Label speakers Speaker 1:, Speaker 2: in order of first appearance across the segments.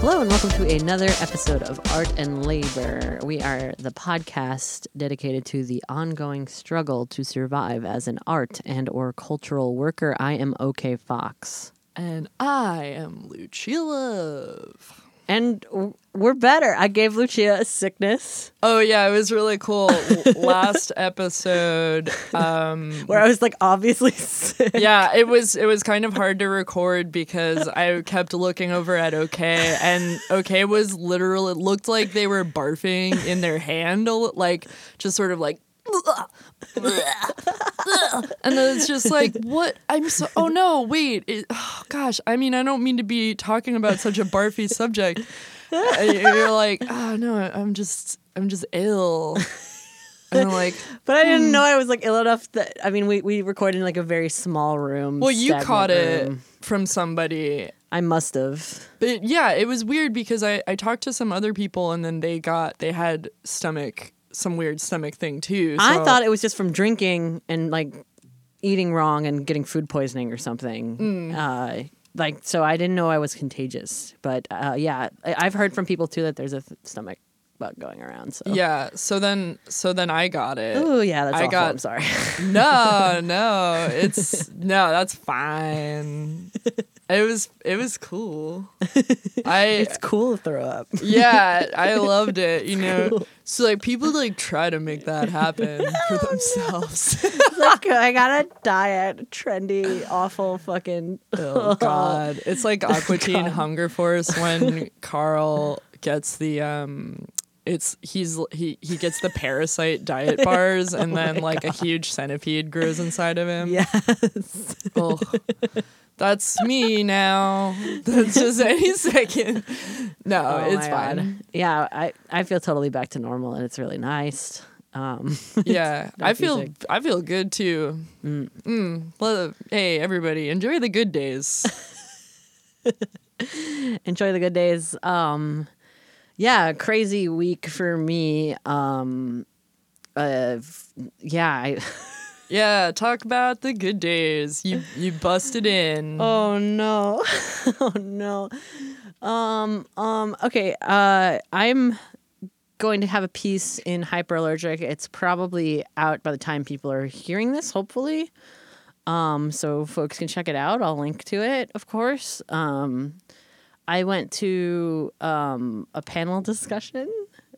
Speaker 1: Hello and welcome to another episode of Art and Labor. We are the podcast dedicated to the ongoing struggle to survive as an art and or cultural worker. I am OK Fox.
Speaker 2: And I am Lucia Love.
Speaker 1: And we're better. I gave Lucia a sickness.
Speaker 2: Oh, yeah, it was really cool. Last episode.
Speaker 1: Where I was like obviously sick.
Speaker 2: Yeah, it was kind of hard to record because I kept looking over at OK, and OK was literally, it looked like they were barfing in their hand, like just sort of like, and then it's just like, what? Oh no, wait. Oh gosh, I mean, I don't mean to be talking about such a barfy subject. You're like, oh no, I'm just ill. And I'm like,
Speaker 1: but I didn't know I was like ill enough that, I mean, we recorded in like a very small room.
Speaker 2: Well, you caught it
Speaker 1: room.
Speaker 2: From somebody.
Speaker 1: I must have.
Speaker 2: But yeah, it was weird because I talked to some other people and then they had some weird stomach thing too. So.
Speaker 1: I thought it was just from drinking and like eating wrong and getting food poisoning or something. So I didn't know I was contagious. But yeah, I've heard from people too that there's a stomach bug going around. So
Speaker 2: yeah, so then I got it.
Speaker 1: Oh yeah, that's awful. I'm sorry.
Speaker 2: No, that's fine. It was cool.
Speaker 1: It's cool to throw up.
Speaker 2: Yeah, I loved it. You know,
Speaker 1: cool.
Speaker 2: So like people like try to make that happen for themselves.
Speaker 1: Like I got a diet, trendy, awful fucking.
Speaker 2: Oh God, it's like Aqua Teen Hunger Force when Carl gets the he gets the parasite diet bars and then like God. A huge centipede grows inside of him.
Speaker 1: Yes.
Speaker 2: Oh. That's me now. That's just any second. No, it's fine.
Speaker 1: God. Yeah, I feel totally back to normal and it's really nice.
Speaker 2: Yeah, I feel good too. Hey, everybody, enjoy the good days.
Speaker 1: Enjoy the good days. Yeah, crazy week for me.
Speaker 2: Yeah, talk about the good days. You busted in.
Speaker 1: Oh no. Oh no. Okay, I'm going to have a piece in Hyperallergic. It's probably out by the time people are hearing this, hopefully. So folks can check it out. I'll link to it, of course. I went to a panel discussion.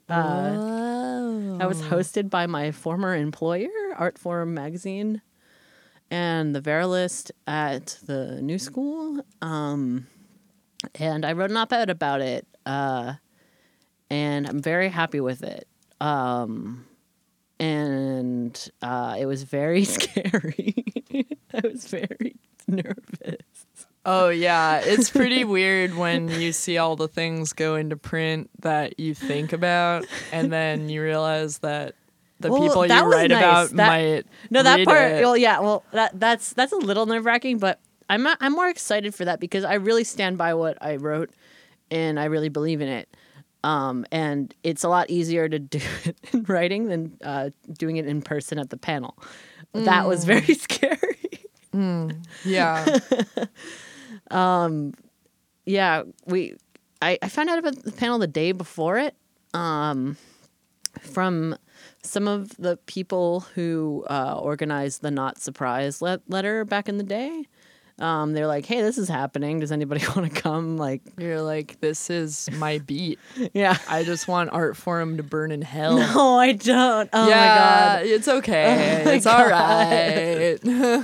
Speaker 1: I was hosted by my former employer, Art Forum Magazine, and the Verilist at the New School. And I wrote an op-ed about it, and I'm very happy with it. And it was very scary. I was very nervous.
Speaker 2: Oh, yeah. It's pretty weird when you see all the things go into print that you think about, and then you realize that the people you write about might
Speaker 1: that part.
Speaker 2: It.
Speaker 1: Well, yeah. Well, that's a little nerve-wracking, but I'm more excited for that because I really stand by what I wrote, and I really believe in it. And it's a lot easier to do it in writing than doing it in person at the panel. That was very scary.
Speaker 2: Yeah.
Speaker 1: Yeah, I found out about the panel the day before it, from some of the people who organized the Not Surprised letter back in the day. They're like, hey, this is happening. Does anybody want to come? Like,
Speaker 2: you're like, this is my beat.
Speaker 1: Yeah.
Speaker 2: I just want Art Forum to burn in hell.
Speaker 1: No, I don't. Oh
Speaker 2: yeah,
Speaker 1: my God.
Speaker 2: It's okay. It's all right.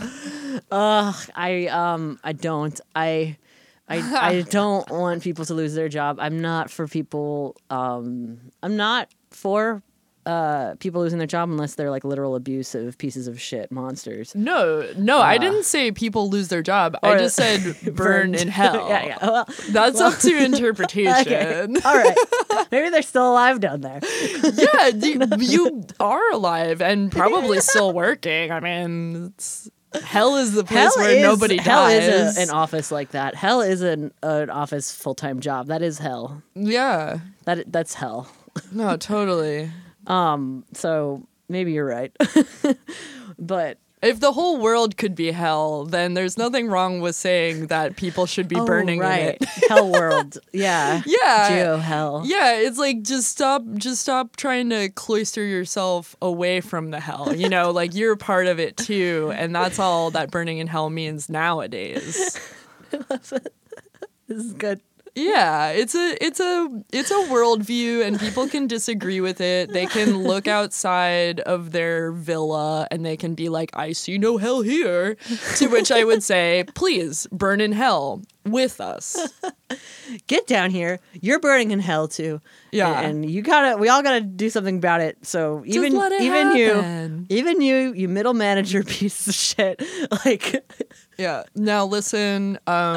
Speaker 1: I don't. I don't want people to lose their job. I'm not for people. I'm not for people losing their job unless they're like literal abusive pieces of shit monsters.
Speaker 2: No, I didn't say people lose their job. I just said burn in hell.
Speaker 1: Yeah. Well,
Speaker 2: that's up to interpretation.
Speaker 1: Okay. All right. Maybe they're still alive down there.
Speaker 2: Yeah, you are alive and probably still working. I mean, hell is the place where nobody dies.
Speaker 1: Hell is an office like that. Hell is an office full-time job. That is hell.
Speaker 2: Yeah.
Speaker 1: That's hell.
Speaker 2: No, totally.
Speaker 1: So maybe you're right. But
Speaker 2: If the whole world could be hell, then there's nothing wrong with saying that people should be burning in it.
Speaker 1: Hell world. Yeah.
Speaker 2: Yeah.
Speaker 1: Geo hell.
Speaker 2: Yeah, it's like just stop trying to cloister yourself away from the hell. You know, like you're part of it too, and that's all that burning in hell means nowadays.
Speaker 1: This is good.
Speaker 2: Yeah, it's a worldview, and people can disagree with it. They can look outside of their villa and they can be like, I see no hell here. To which I would say, please burn in hell with us.
Speaker 1: Get down here. You're burning in hell too.
Speaker 2: Yeah.
Speaker 1: And we all gotta do something about it. So even
Speaker 2: let it happen.
Speaker 1: you middle manager piece of shit. Like
Speaker 2: Yeah. Now listen,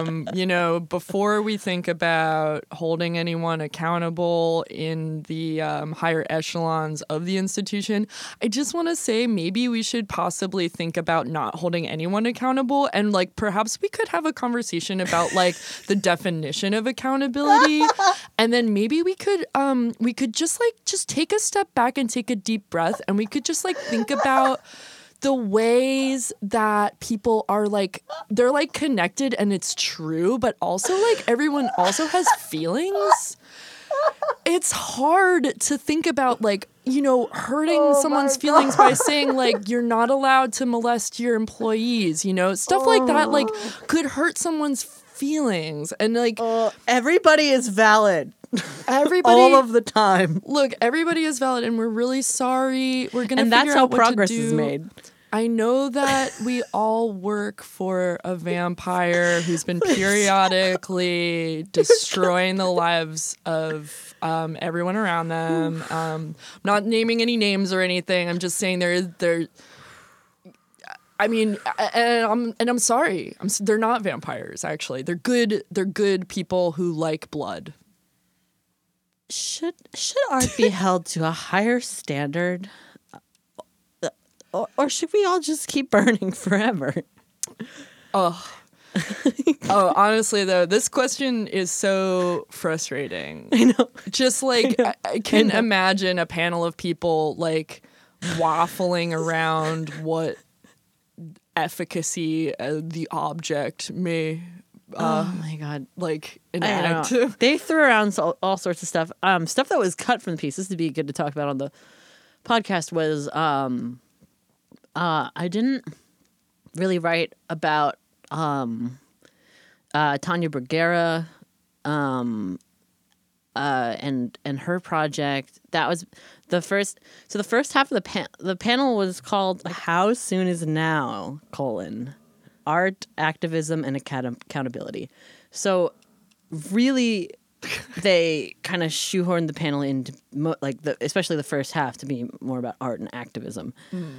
Speaker 2: before we think about holding anyone accountable in the higher echelons of the institution, I just want to say maybe we should possibly think about not holding anyone accountable, and like perhaps we could have a conversation about like the definition of accountability, and then maybe we could just take a step back and take a deep breath, and we could just like think about the ways that people are like, they're like connected and it's true, but also like everyone also has feelings. It's hard to think about like, hurting someone's feelings by saying like, you're not allowed to molest your employees, stuff like that, like could hurt someone's feelings. And like,
Speaker 1: everybody is valid.
Speaker 2: Everybody,
Speaker 1: all of the time.
Speaker 2: Look, everybody is valid, and we're really sorry. We're gonna,
Speaker 1: and
Speaker 2: figure
Speaker 1: that's how
Speaker 2: out what
Speaker 1: progress
Speaker 2: to do.
Speaker 1: is made.
Speaker 2: I know that we all work for a vampire who's been periodically destroying the lives of everyone around them. Not naming any names or anything. I'm just saying there. I mean, and I'm sorry. They're not vampires. Actually, they're good. They're good people who like blood.
Speaker 1: Should art be held to a higher standard, or should we all just keep burning forever?
Speaker 2: Honestly though, this question is so frustrating.
Speaker 1: I know.
Speaker 2: Just like I can imagine a panel of people like waffling around what efficacy the object may.
Speaker 1: Oh my god!
Speaker 2: Like enact.
Speaker 1: They threw around all sorts of stuff. Stuff that was cut from the piece. This would be good to talk about on the podcast. Was I didn't really write about Tanya Bruguera and her project. That was the first. So the first half of the panel was called "How Soon Is Now: Art, Activism, and Accountability." So really, they kind of shoehorned the panel into especially the first half to be more about art and activism.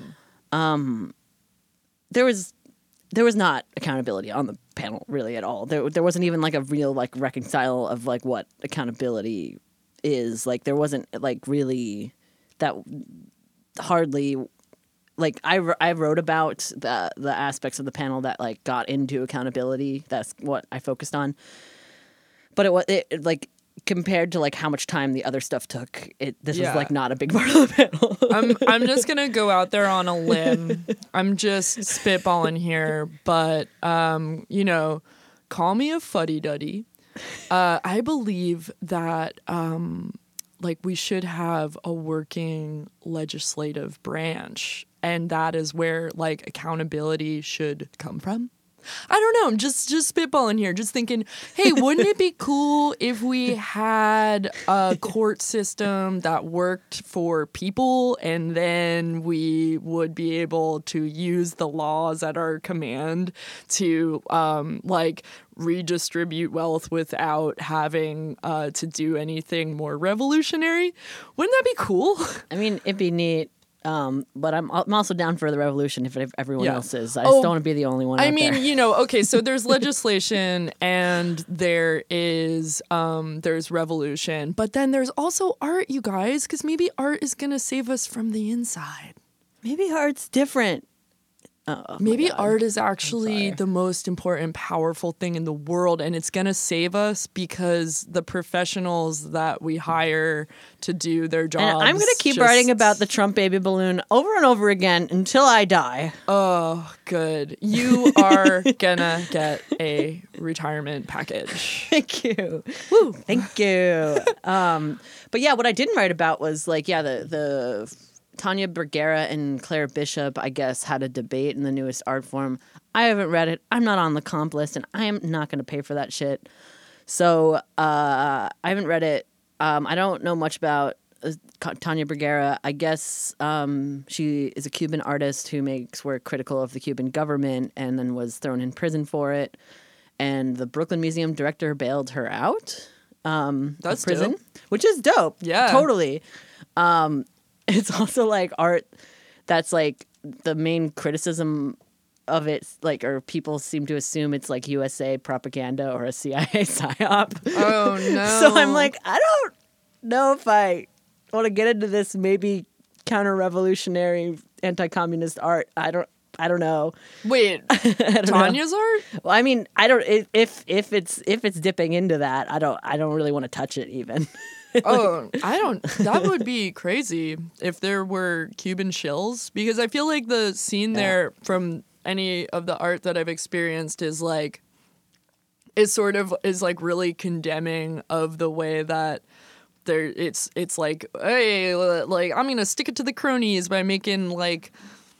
Speaker 1: There was not accountability on the panel really at all. There wasn't even like a real like reconcile of like what accountability is. Like there wasn't like really that hardly. Like I wrote about the aspects of the panel that like got into accountability. That's what I focused on. But it like compared to like how much time the other stuff took, this was like not a big part of the panel.
Speaker 2: I'm just gonna go out there on a limb. I'm just spitballing here, but call me a fuddy-duddy. I believe that like we should have a working legislative branch. And that is where like accountability should come from. I don't know. I'm just spitballing here, just thinking, hey, wouldn't it be cool if we had a court system that worked for people, and then we would be able to use the laws at our command to like redistribute wealth without having to do anything more revolutionary? Wouldn't that be cool?
Speaker 1: I mean, it'd be neat. But I'm also down for the revolution if everyone else is. I just don't want to be the only one.
Speaker 2: I mean, okay, so there's legislation and there is there's revolution, but then there's also art, you guys, because maybe art is gonna save us from the inside.
Speaker 1: Maybe art's different.
Speaker 2: Maybe
Speaker 1: God.
Speaker 2: art is actually
Speaker 1: sorry.
Speaker 2: the most important, powerful thing in the world, and it's gonna save us because the professionals that we hire to do their jobs.
Speaker 1: And I'm going to keep writing about the Trump baby balloon over and over again until I die.
Speaker 2: Oh, good. You are gonna get a retirement package.
Speaker 1: Thank you. Woo. Thank you. But yeah, what I didn't write about was the Tanya Bergera and Claire Bishop, I guess, had a debate in the newest art form. I haven't read it. I'm not on the comp list, and I am not going to pay for that shit. So I haven't read it. I don't know much about Tanya Bergera. I guess she is a Cuban artist who makes work critical of the Cuban government and then was thrown in prison for it. And the Brooklyn Museum director bailed her out.
Speaker 2: That's
Speaker 1: prison,
Speaker 2: dope.
Speaker 1: which is dope.
Speaker 2: Yeah.
Speaker 1: Totally. It's also like art that's like the main criticism of it, like, or people seem to assume it's like USA propaganda or a CIA psyop.
Speaker 2: Oh no.
Speaker 1: So I'm like, I don't know if I want to get into this maybe counter-revolutionary anti-communist art. I don't know.
Speaker 2: Wait, Tanya's art?
Speaker 1: Well, I mean, I don't if it's dipping into that, I don't really want to touch it even.
Speaker 2: Oh, I don't. That would be crazy if there were Cuban shills, because I feel like the scene there from any of the art that I've experienced is like really condemning of the way that there it's like, hey, like I'm gonna stick it to the cronies by making like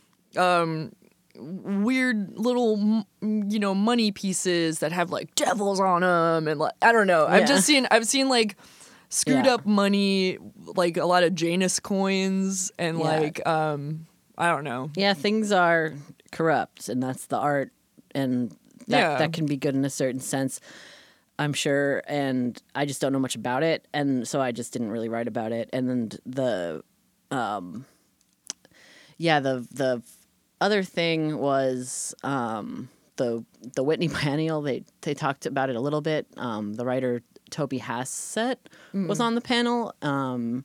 Speaker 2: weird little money pieces that have like devils on them, and like I don't know.
Speaker 1: Yeah.
Speaker 2: I've seen like screwed up money, like a lot of Janus coins, and like I don't know.
Speaker 1: Yeah, things are corrupt, and that's the art, and that can be good in a certain sense, I'm sure. And I just don't know much about it, and so I just didn't really write about it. And then the other thing was the Whitney Biennial. They talked about it a little bit. The writer Toby Hassett was on the panel, and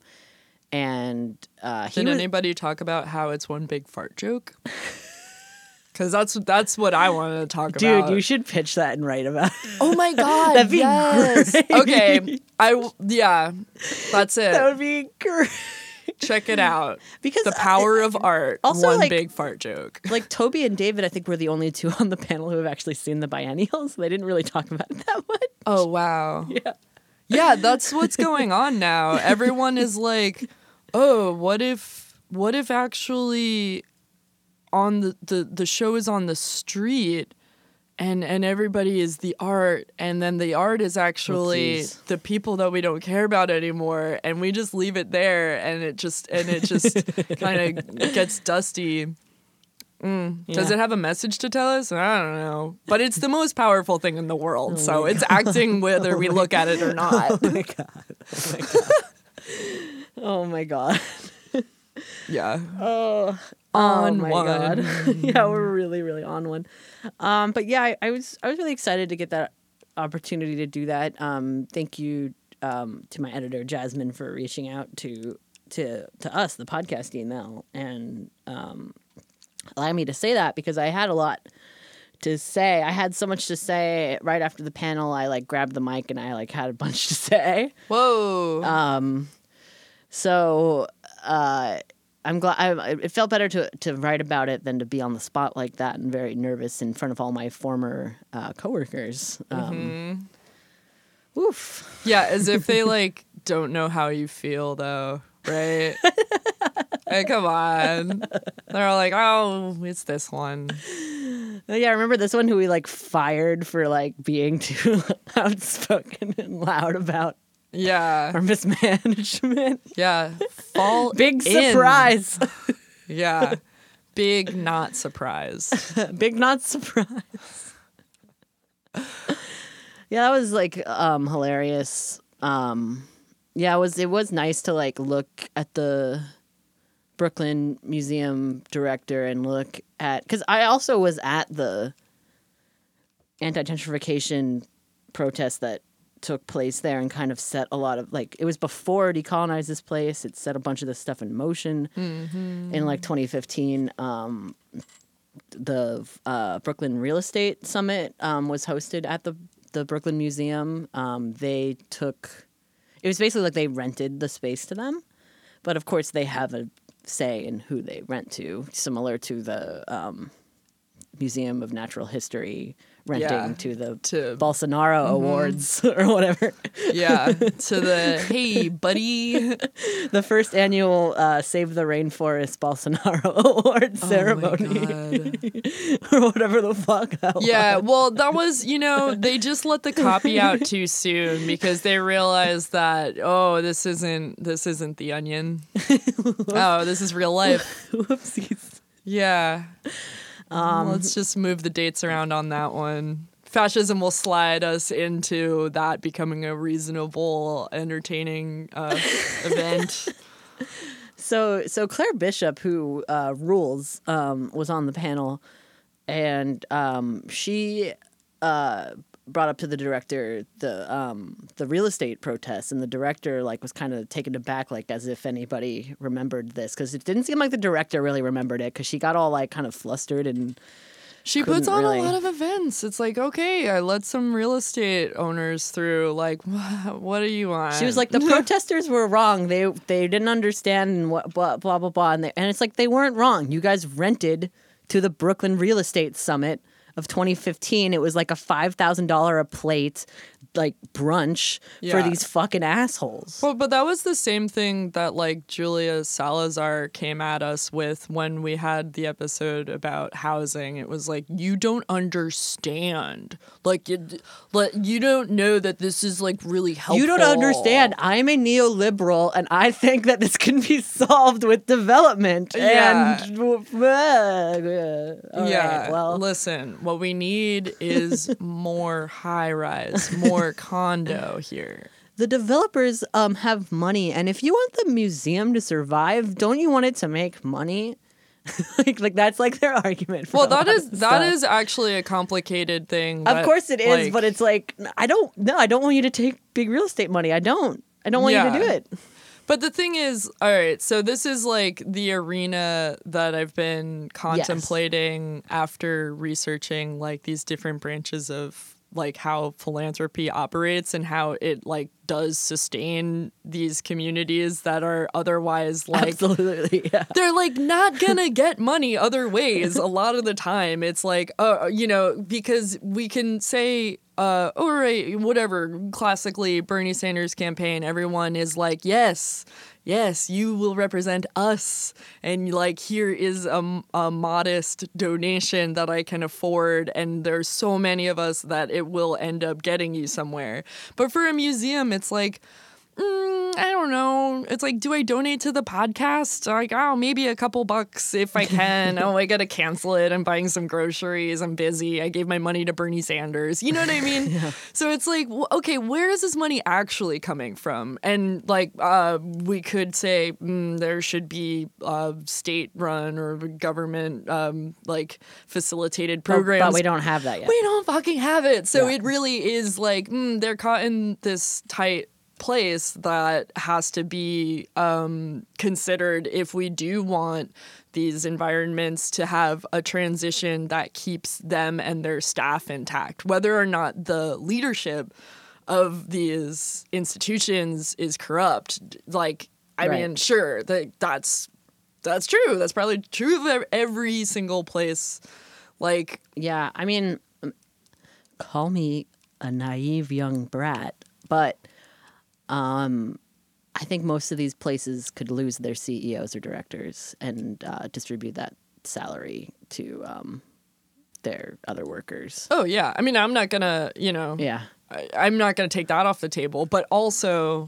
Speaker 2: Did anybody talk about how it's one big fart joke? Because that's what I want to talk about.
Speaker 1: Dude, you should pitch that and write about it.
Speaker 2: Oh my god,
Speaker 1: That'd be great.
Speaker 2: Okay, that's it.
Speaker 1: That would be great.
Speaker 2: Check it out.
Speaker 1: Because
Speaker 2: the power of art.
Speaker 1: also,
Speaker 2: one
Speaker 1: like-
Speaker 2: big fart joke.
Speaker 1: Like Toby and David, I think were the only two on the panel who have actually seen the biennials. They didn't really talk about it that much.
Speaker 2: Oh wow.
Speaker 1: Yeah.
Speaker 2: Yeah, that's what's going on now. Everyone is like, oh, what if actually on the show is on the street and everybody is the art, and then the art is actually the people that we don't care about anymore, and we just leave it there, and it just kind of gets dusty. Does it have a message to tell us? I don't know. But it's the most powerful thing in the world, so it's acting whether we look at it or not.
Speaker 1: Oh my god. Oh my god.
Speaker 2: Yeah.
Speaker 1: Oh my
Speaker 2: one.
Speaker 1: god. Yeah, we're really, really on one. But yeah, I was really excited to get that opportunity to do that. Thank you to my editor Jasmine for reaching out to us, the podcast email, and allowing me to say that, because I had a lot to say. I had so much to say right after the panel. I like grabbed the mic and I like had a bunch to say.
Speaker 2: Whoa.
Speaker 1: So I'm glad. It felt better to write about it than to be on the spot like that and very nervous in front of all my former coworkers. Oof.
Speaker 2: Yeah, as if they like don't know how you feel though, right? Hey, come on. They're like, oh, it's this one.
Speaker 1: Yeah, I remember this one who we like fired for like being too outspoken and loud about
Speaker 2: Yeah.
Speaker 1: our mismanagement.
Speaker 2: Yeah. Fall
Speaker 1: Big
Speaker 2: in.
Speaker 1: surprise.
Speaker 2: Yeah. Big not surprise.
Speaker 1: Big not surprise. Yeah, that was like hilarious. Yeah, it was nice to like look at the Brooklyn Museum director and look at, because I also was at the anti-gentrification protest that took place there and kind of set a lot of, like, it was before Decolonize This Place. It set a bunch of this stuff in motion in like 2015. Brooklyn Real Estate Summit was hosted at the Brooklyn Museum. It was basically like they rented the space to them, but of course they have a say in who they rent to, similar to the Museum of Natural History renting to the Bolsonaro Awards or whatever.
Speaker 2: Yeah, to the, hey, buddy.
Speaker 1: The first annual Save the Rainforest Bolsonaro Award ceremony. Or whatever the fuck that was.
Speaker 2: Well, that was, they just let the copy out too soon because they realized that, this isn't The Onion. This is real life.
Speaker 1: Whoopsies.
Speaker 2: Yeah. Let's just move the dates around on that one. Fascism will slide us into that becoming a reasonable, entertaining event.
Speaker 1: So Claire Bishop, who rules, was on the panel, and she brought up to the director the real estate protests, and the director was kind of taken aback, as if anybody remembered this, because it didn't seem like the director really remembered it, because she got all kind of flustered and
Speaker 2: she puts on a lot of events. It's okay, I let some real estate owners through. What do you want?
Speaker 1: She was like, the protesters were wrong. They didn't understand and blah blah blah, and it's like they weren't wrong. You guys rented to the Brooklyn Real Estate Summit of 2015. It was like a $5,000 a plate brunch for these fucking assholes.
Speaker 2: Well, but that was the same thing that Julia Salazar came at us with when we had the episode about housing. It was you don't understand. You don't know that this is really helpful.
Speaker 1: You don't understand. I'm a neoliberal and I think that this can be solved with development.
Speaker 2: Yeah.
Speaker 1: And
Speaker 2: right,
Speaker 1: well,
Speaker 2: listen, what we need is more high rise, more condo here.
Speaker 1: The developers have money, and if you want the museum to survive, don't you want it to make money? That's their argument. For
Speaker 2: that is actually a complicated thing.
Speaker 1: Of course it is, but it's I don't want you to take big real estate money. I don't want you to do it.
Speaker 2: But the thing is, all right, so this is the arena that I've been contemplating after researching these different branches of how philanthropy operates and how it does sustain these communities that are otherwise
Speaker 1: absolutely, yeah.
Speaker 2: They're not gonna get money other ways. A lot of the time it's because we can say all right, whatever, classically Bernie Sanders campaign, everyone is yes, you will represent us, and here is a modest donation that I can afford, and there's so many of us that it will end up getting you somewhere. But for a museum, it's I don't know. It's do I donate to the podcast? Maybe a couple bucks if I can. I gotta cancel it. I'm buying some groceries. I'm busy. I gave my money to Bernie Sanders. You know what I mean?
Speaker 1: Yeah.
Speaker 2: So it's okay, where is this money actually coming from? And we could say there should be state-run or government facilitated programs.
Speaker 1: But we don't have that yet.
Speaker 2: We don't fucking have it. So it really is they're caught in this tight place that has to be considered if we do want these environments to have a transition that keeps them and their staff intact, whether or not the leadership of these institutions is corrupt. I mean, sure, that's true. That's probably true of every single place.
Speaker 1: Yeah, I mean, call me a naive young brat, but I think most of these places could lose their CEOs or directors and distribute that salary to their other workers.
Speaker 2: Oh, yeah. I mean, I'm not going to,
Speaker 1: Yeah.
Speaker 2: I'm not going to take that off the table, but also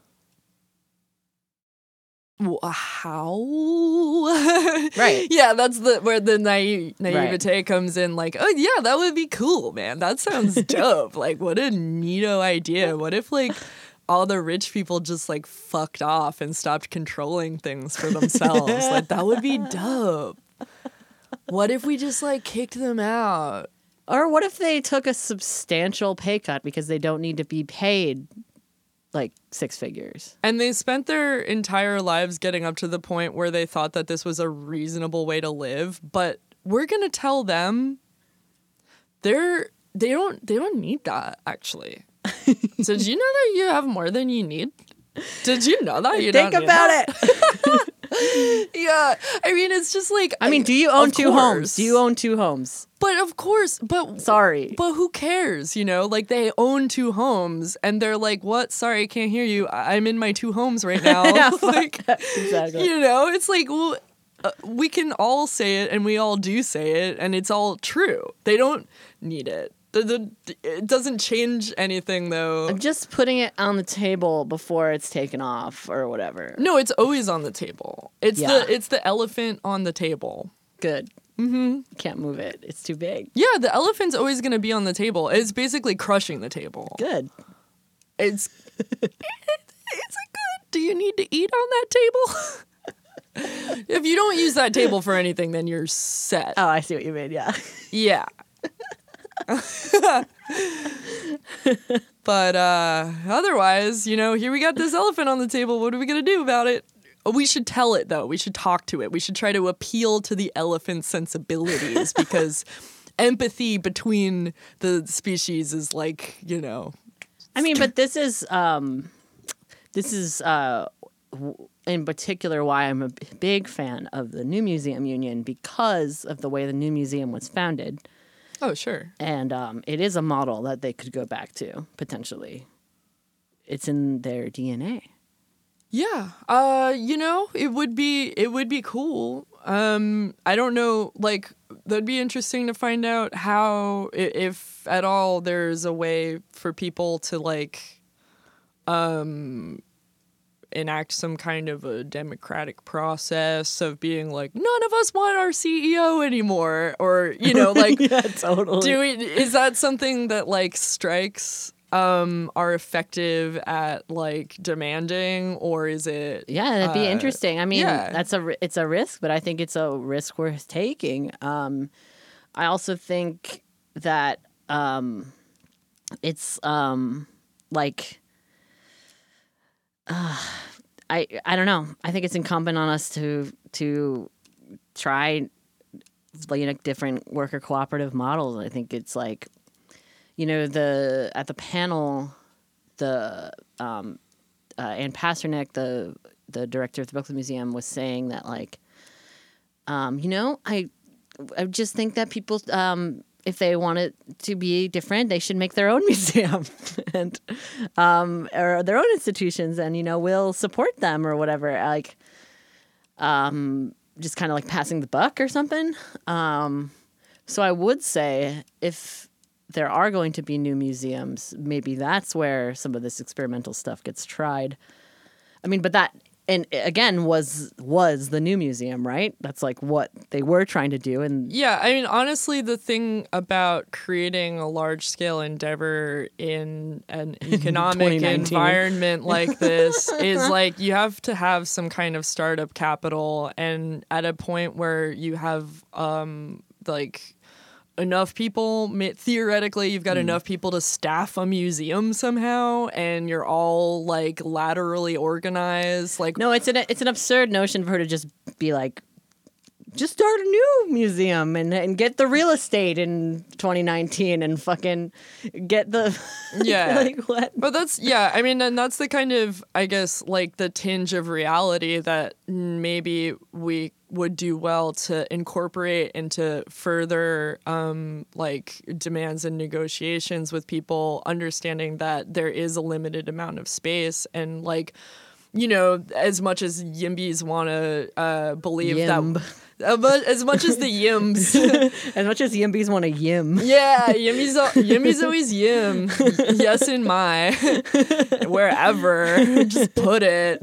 Speaker 2: how?
Speaker 1: Right.
Speaker 2: Yeah, that's where the naivete comes in. Oh, yeah, that would be cool, man. That sounds dope. What a neato idea. What if, all the rich people just fucked off and stopped controlling things for themselves? That would be dope. What if we just kicked them out?
Speaker 1: Or what if they took a substantial pay cut because they don't need to be paid six figures?
Speaker 2: And they spent their entire lives getting up to the point where they thought that this was a reasonable way to live, but we're gonna tell them they don't need that, actually. So did you know that you have more than you need? Did you know that? You
Speaker 1: Think
Speaker 2: don't need
Speaker 1: about
Speaker 2: that?
Speaker 1: it.
Speaker 2: Yeah, I mean, it's just like,
Speaker 1: I mean, do you own
Speaker 2: of
Speaker 1: 2 homes?
Speaker 2: course.
Speaker 1: Do you own 2 homes?
Speaker 2: But of course, but
Speaker 1: Sorry.
Speaker 2: But who cares, you know? Like, they own 2 homes, and they're like, what? Sorry, I can't hear you. I'm in my 2 homes right now. Like,
Speaker 1: Exactly.
Speaker 2: you know, it's like, well, we can all say it, and we all do say it, and it's all true. They don't need it. It doesn't change anything, though.
Speaker 1: I'm just putting it on the table before it's taken off or whatever.
Speaker 2: No, it's always on the table. It's
Speaker 1: Yeah.
Speaker 2: it's the elephant on the table.
Speaker 1: Good. Mm-hmm. Can't move it. It's too big.
Speaker 2: Yeah, the elephant's always going to be on the table. It's basically crushing the table.
Speaker 1: Good.
Speaker 2: It's a good. Do you need to eat on that table? If you don't use that table for anything, then you're set.
Speaker 1: Oh, I see what you mean. Yeah.
Speaker 2: Yeah. But otherwise, you know, here we got this elephant on the table. What are we going to do about it? We should tell it, though. We should talk to it. We should try to appeal to the elephant's sensibilities because empathy between the species is like, you know.
Speaker 1: I mean, but this is in particular why I'm a big fan of the New Museum Union, because of the way the New Museum was founded.
Speaker 2: Oh, sure.
Speaker 1: And it is a model that they could go back to, potentially. It's in their DNA.
Speaker 2: Yeah. You know, it would be cool. I don't know, like, that'd be interesting to find out how, if at all, there's a way for people to, like, enact some kind of a democratic process of being like, none of us want our CEO anymore, or, you know, like,
Speaker 1: Yeah, totally.
Speaker 2: is that something that, like, strikes are effective at, like, demanding, or is it?
Speaker 1: Yeah, that'd be interesting. I mean,
Speaker 2: yeah.
Speaker 1: it's a risk, but I think it's a risk worth taking. I also think that it's like I don't know. I think it's incumbent on us to try, you know, different worker cooperative models. I think it's like, you know, at the panel, the Ann Pasternak, the director of the Brooklyn Museum, was saying that, like, you know, I just think that people, if they want it to be different, they should make their own museum and or their own institutions, and, you know, we'll support them or whatever. Like, just kind of like passing the buck or something. So I would say if there are going to be new museums, maybe that's where some of this experimental stuff gets tried. I mean, but that, and again, was the New Museum, right? That's like what they were trying to do. And
Speaker 2: Yeah, I mean, honestly, the thing about creating a large-scale endeavor in an economic
Speaker 1: 2019.
Speaker 2: environment like this is, like, you have to have some kind of startup capital, and at a point where you have, like, enough people, theoretically, you've got enough people to staff a museum somehow, and you're all, like, laterally organized. Like,
Speaker 1: no, it's an absurd notion for her to just be like, just start a new museum and get the real estate in 2019 and fucking get the
Speaker 2: yeah.
Speaker 1: like what?
Speaker 2: But that's, yeah, I mean, and that's the kind of, I guess, like, the tinge of reality that maybe we would do well to incorporate into further, like, demands and negotiations with people, understanding that there is a limited amount of space, and, like, you know, as much as YIMBYs want to believe
Speaker 1: Yimb.
Speaker 2: that... as much as the yims.
Speaker 1: As much as YIMBYs want to yim.
Speaker 2: Yeah, Yimmy's always yim. Yes, in my. Wherever. Just put it.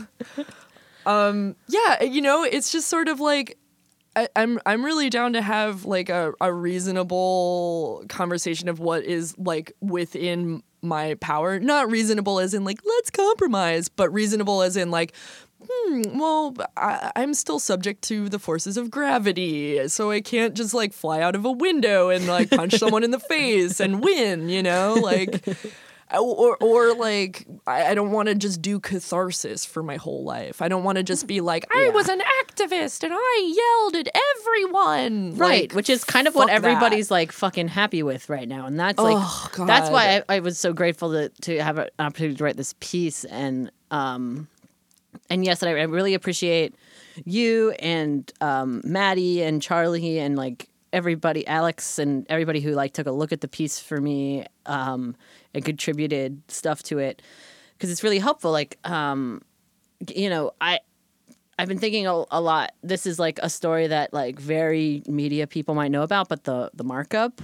Speaker 2: Yeah, you know, it's just sort of like, I'm really down to have, like, a reasonable conversation of what is, like, within my power. Not reasonable as in, like, let's compromise, but reasonable as in, like, well, I'm still subject to the forces of gravity, so I can't just, like, fly out of a window and, like, punch someone in the face and win, you know? Like, Or like, I don't want to just do catharsis for my whole life. I don't want to just be like, I was an activist and I yelled at everyone.
Speaker 1: Right,
Speaker 2: Like,
Speaker 1: which is kind of what
Speaker 2: fuck
Speaker 1: everybody's
Speaker 2: that.
Speaker 1: like fucking happy with right now. And that's like,
Speaker 2: God.
Speaker 1: that's why I was so grateful to have an opportunity to write this piece. And yes, I really appreciate you and Maddie and Charlie and like everybody, Alex and everybody who like took a look at the piece for me and contributed stuff to it, because it's really helpful. Like, you know, I've been thinking a lot. This is like a story that like very media people might know about, but the markup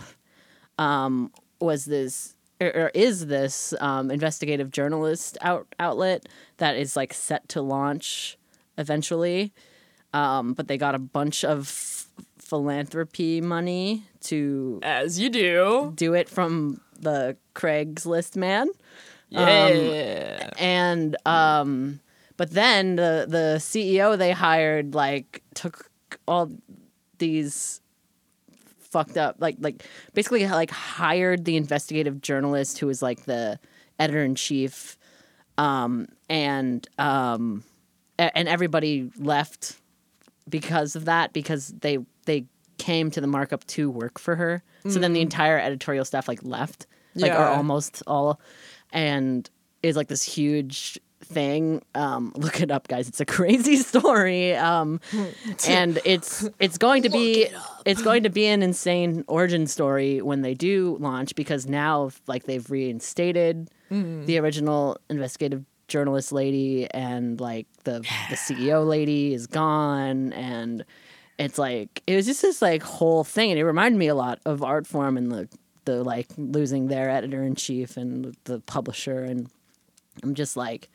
Speaker 1: was this or is this investigative journalist outlet that is like set to launch eventually, but they got a bunch of philanthropy money to,
Speaker 2: as you do
Speaker 1: it from the Craigslist man.
Speaker 2: Yeah.
Speaker 1: And but then the CEO they hired like took all these fucked up like basically like hired the investigative journalist who was like the editor in chief, and everybody left because of that, because they came to the markup to work for her. So then the entire editorial staff like left, like or almost all, and is like this huge thing. Look it up, guys. It's a crazy story. And it's going to be an insane origin story when they do launch, because now like they've reinstated the original investigative journalist lady, and like the CEO lady is gone, and it's like it was just this like whole thing, and it reminded me a lot of Artforum and the like losing their editor in chief and the publisher, and I'm just like,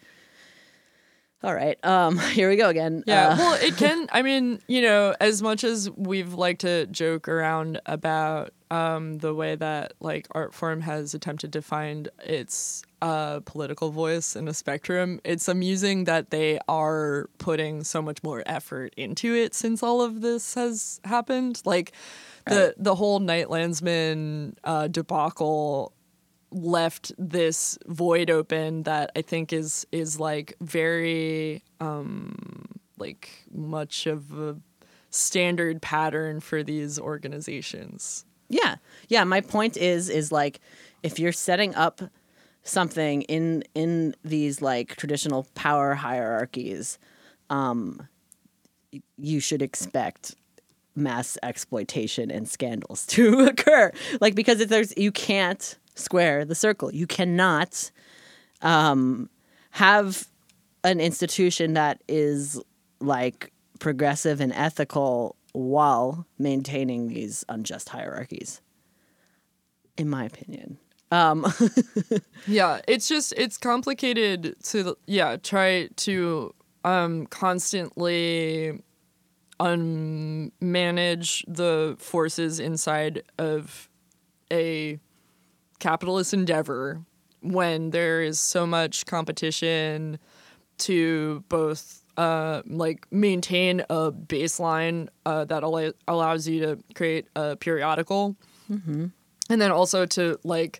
Speaker 1: all right, here we go again.
Speaker 2: Yeah, well, it can. I mean, you know, as much as we've liked to joke around about the way that like Artforum has attempted to find its political voice in a spectrum, it's amusing that they are putting so much more effort into it since all of this has happened. Like the whole Nightlandsman debacle left this void open that I think is like very like much of a standard pattern for these organizations. Yeah. My point is like, if you're setting up something in these like traditional power hierarchies, you should expect mass exploitation and scandals to occur. Like, because you can't square the circle. You cannot have an institution that is like progressive and ethical while maintaining these unjust hierarchies, in my opinion. Yeah, it's complicated to try to constantly manage the forces inside of a capitalist endeavor when there is so much competition to both like maintain a baseline that allows you to create a periodical, and then also to like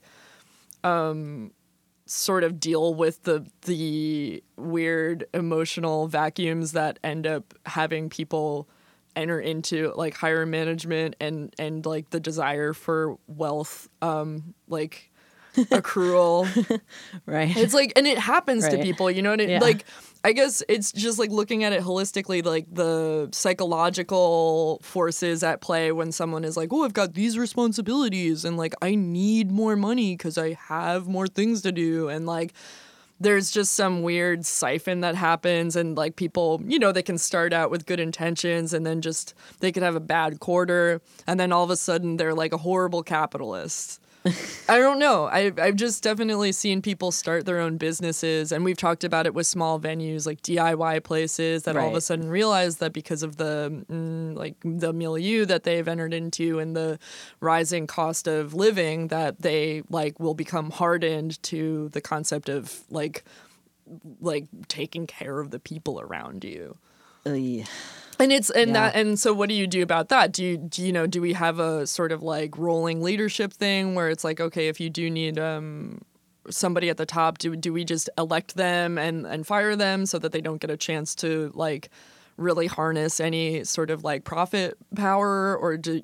Speaker 2: sort of deal with the weird emotional vacuums that end up having people enter into like higher management and like the desire for wealth like accrual.
Speaker 1: Right.
Speaker 2: It's like, and it happens to
Speaker 1: Right.
Speaker 2: people, you know, and it, like, I guess it's just like looking at it holistically, like the psychological forces at play when someone is like, oh, I've got these responsibilities and like I need more money because I have more things to do, and like there's just some weird siphon that happens, and like people, you know, they can start out with good intentions and then just they could have a bad quarter and then all of a sudden they're like a horrible capitalist. I don't know. I've just definitely seen people start their own businesses, and we've talked about it with small venues like DIY places that all of a sudden realize that because of the like the milieu that they've entered into and the rising cost of living, that they like will become hardened to the concept of like taking care of the people around you. And so what do you do about that? Do we have a sort of like rolling leadership thing where it's like, okay, if you do need somebody at the top, do we just elect them and fire them so that they don't get a chance to like really harness any sort of like profit power, or do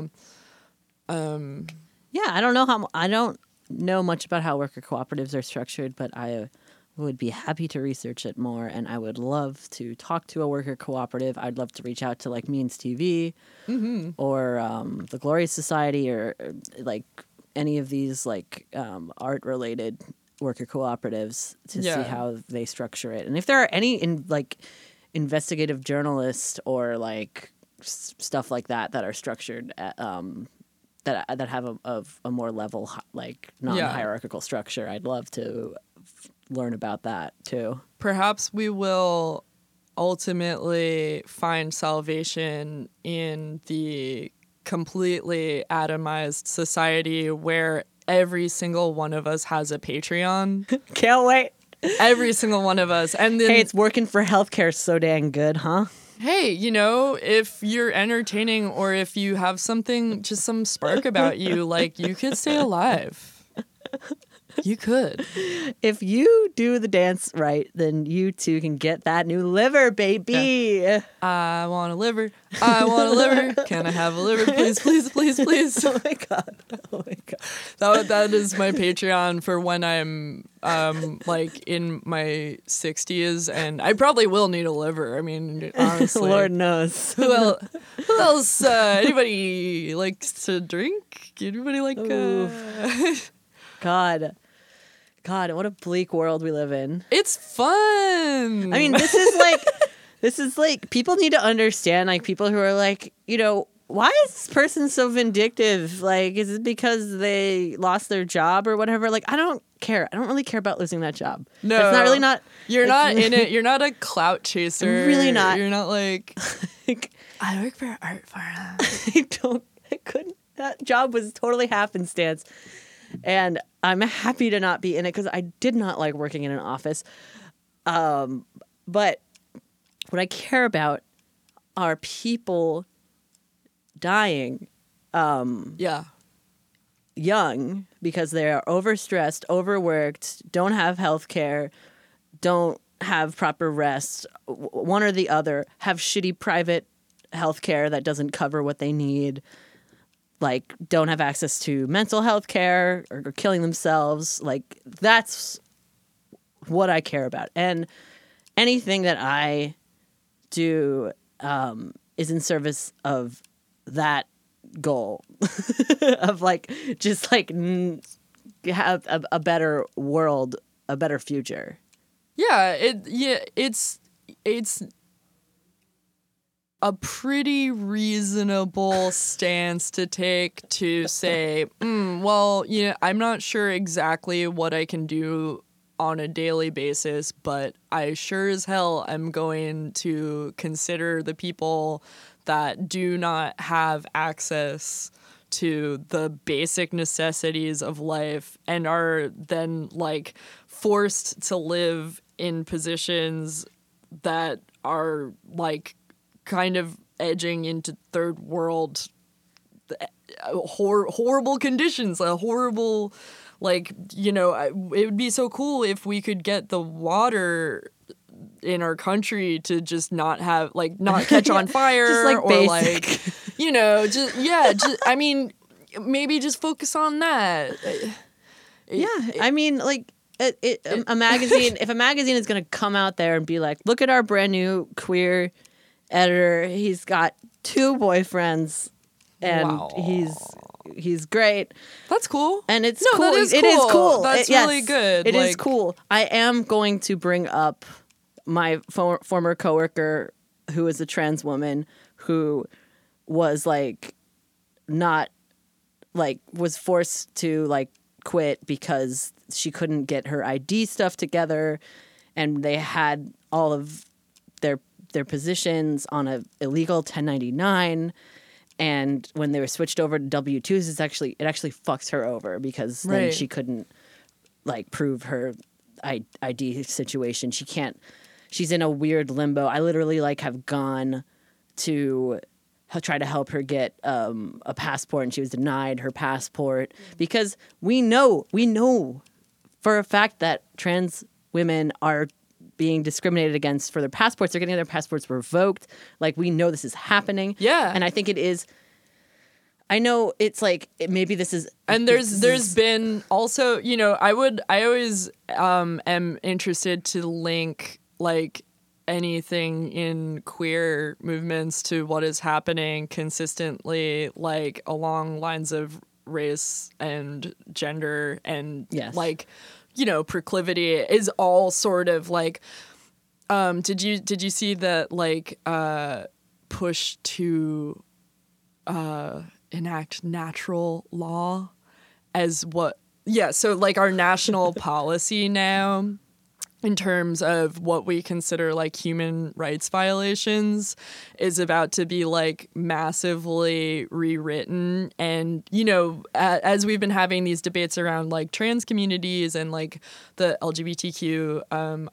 Speaker 1: Yeah, I don't know much about how worker cooperatives are structured, but I would be happy to research it more, and I would love to talk to a worker cooperative. I'd love to reach out to like Means TV or the Glorious Society or like any of these like art related worker cooperatives to see how they structure it, and if there are any investigative journalists or like stuff like that are structured that have a more level like non-hierarchical structure. I'd love to learn about that too.
Speaker 2: Perhaps we will ultimately find salvation in the completely atomized society where every single one of us has a Patreon.
Speaker 1: Can't wait.
Speaker 2: Every single one of us. And then,
Speaker 1: hey, it's working for healthcare so dang good, huh?
Speaker 2: Hey, if you're entertaining or if you have something, just some spark about you, like you could stay alive. You could.
Speaker 1: If you do the dance right, then you too can get that new liver, baby.
Speaker 2: Yeah. I want a liver. I want a liver. Can I have a liver, please, please, please, please?
Speaker 1: Oh my god. Oh my god.
Speaker 2: That is my Patreon for when I'm like in my 60s, and I probably will need a liver. I mean, honestly.
Speaker 1: Lord knows.
Speaker 2: Who else? Anybody likes to drink? Anybody like
Speaker 1: God, what a bleak world we live in.
Speaker 2: It's fun.
Speaker 1: I mean, this is like people need to understand, like people who are like, why is this person so vindictive? Like, is it because they lost their job or whatever? Like, I don't care. I don't really care about losing that job.
Speaker 2: No.
Speaker 1: It's not really not.
Speaker 2: You're not in it. You're not a clout chaser.
Speaker 1: I'm really not.
Speaker 2: You're not like,
Speaker 1: I work for an art firm. I couldn't. That job was totally happenstance. And I'm happy to not be in it because I did not like working in an office. But what I care about are people dying young because they're overstressed, overworked, don't have health care, don't have proper rest, one or the other, have shitty private health care that doesn't cover what they need. Like, don't have access to mental health care or killing themselves. Like, that's what I care about. And anything that I do is in service of that goal of, like, just, like, have a better world, a better future.
Speaker 2: Yeah, it's a pretty reasonable stance to take to say, well, I'm not sure exactly what I can do on a daily basis, but I sure as hell am going to consider the people that do not have access to the basic necessities of life and are then like forced to live in positions that are like kind of edging into third world horrible conditions, a horrible, like, it would be so cool if we could get the water in our country to just not have, like, not catch on fire,
Speaker 1: just like
Speaker 2: or
Speaker 1: basic.
Speaker 2: Like, I mean, maybe just focus on that.
Speaker 1: I mean, like, a magazine, if a magazine is going to come out there and be like, look at our brand new queer editor, he's got 2 boyfriends and he's great.
Speaker 2: That's cool.
Speaker 1: And it's
Speaker 2: cool.
Speaker 1: That is cool.
Speaker 2: It is cool.
Speaker 1: That's
Speaker 2: really good.
Speaker 1: It is cool. I am going to bring up my former coworker who is a trans woman who was like not like was forced to like quit because she couldn't get her ID stuff together, and they had all of their positions on a illegal 1099, and when they were switched over to W-2s, it actually fucks her over because then she couldn't like prove her ID situation. She's in a weird limbo. I literally like have gone to try to help her get a passport, and she was denied her passport because we know for a fact that trans women are being discriminated against for their passports. They're getting their passports revoked. Like, we know this is happening.
Speaker 2: Yeah.
Speaker 1: And I think it is. I know it's like maybe this is.
Speaker 2: And there's been also, you know, I always am interested to link like anything in queer movements to what is happening consistently, like along lines of race and gender and like, you know, proclivity is all sort of like, did you see that like push to enact natural law as what? Yeah, so like our national policy now in terms of what we consider like human rights violations is about to be like massively rewritten. And, you know, as we've been having these debates around like trans communities and like the LGBTQ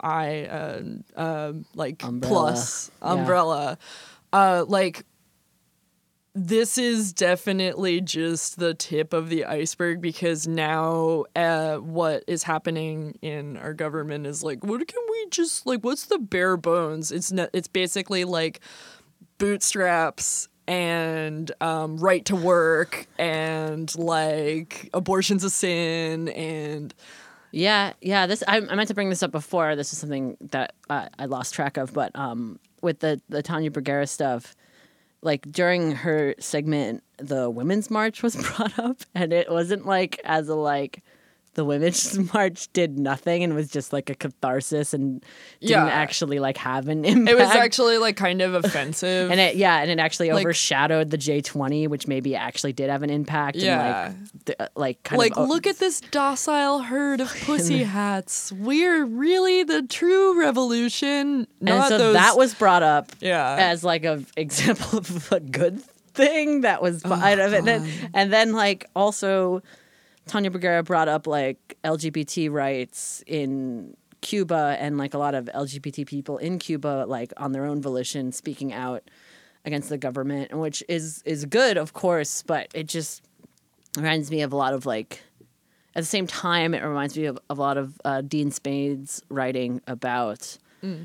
Speaker 2: like plus umbrella, like this is definitely just the tip of the iceberg, because now what is happening in our government is like, what can we just like, what's the bare bones? It's basically like bootstraps and right to work and like abortion's a sin and
Speaker 1: yeah. This I meant to bring this up before. This is something that I lost track of, but with the Tanya Bruguera stuff. Like, during her segment, the Women's March was brought up, and it wasn't like as a like the Women's March did nothing and was just like a catharsis and didn't actually like have an impact.
Speaker 2: It was actually like kind of offensive.
Speaker 1: And it actually like, overshadowed the J20, which maybe actually did have an impact.
Speaker 2: Yeah.
Speaker 1: And like
Speaker 2: look at this docile herd of pussy hats. We're really the true revolution.
Speaker 1: And so that was brought up
Speaker 2: as
Speaker 1: like an example of a good thing that was out of it. And then like also Tanya Bruguera brought up like LGBT rights in Cuba, and like a lot of LGBT people in Cuba, like on their own volition, speaking out against the government, which is good, of course, but it just reminds me of a lot of like, at the same time, it reminds me of a lot of Dean Spade's writing about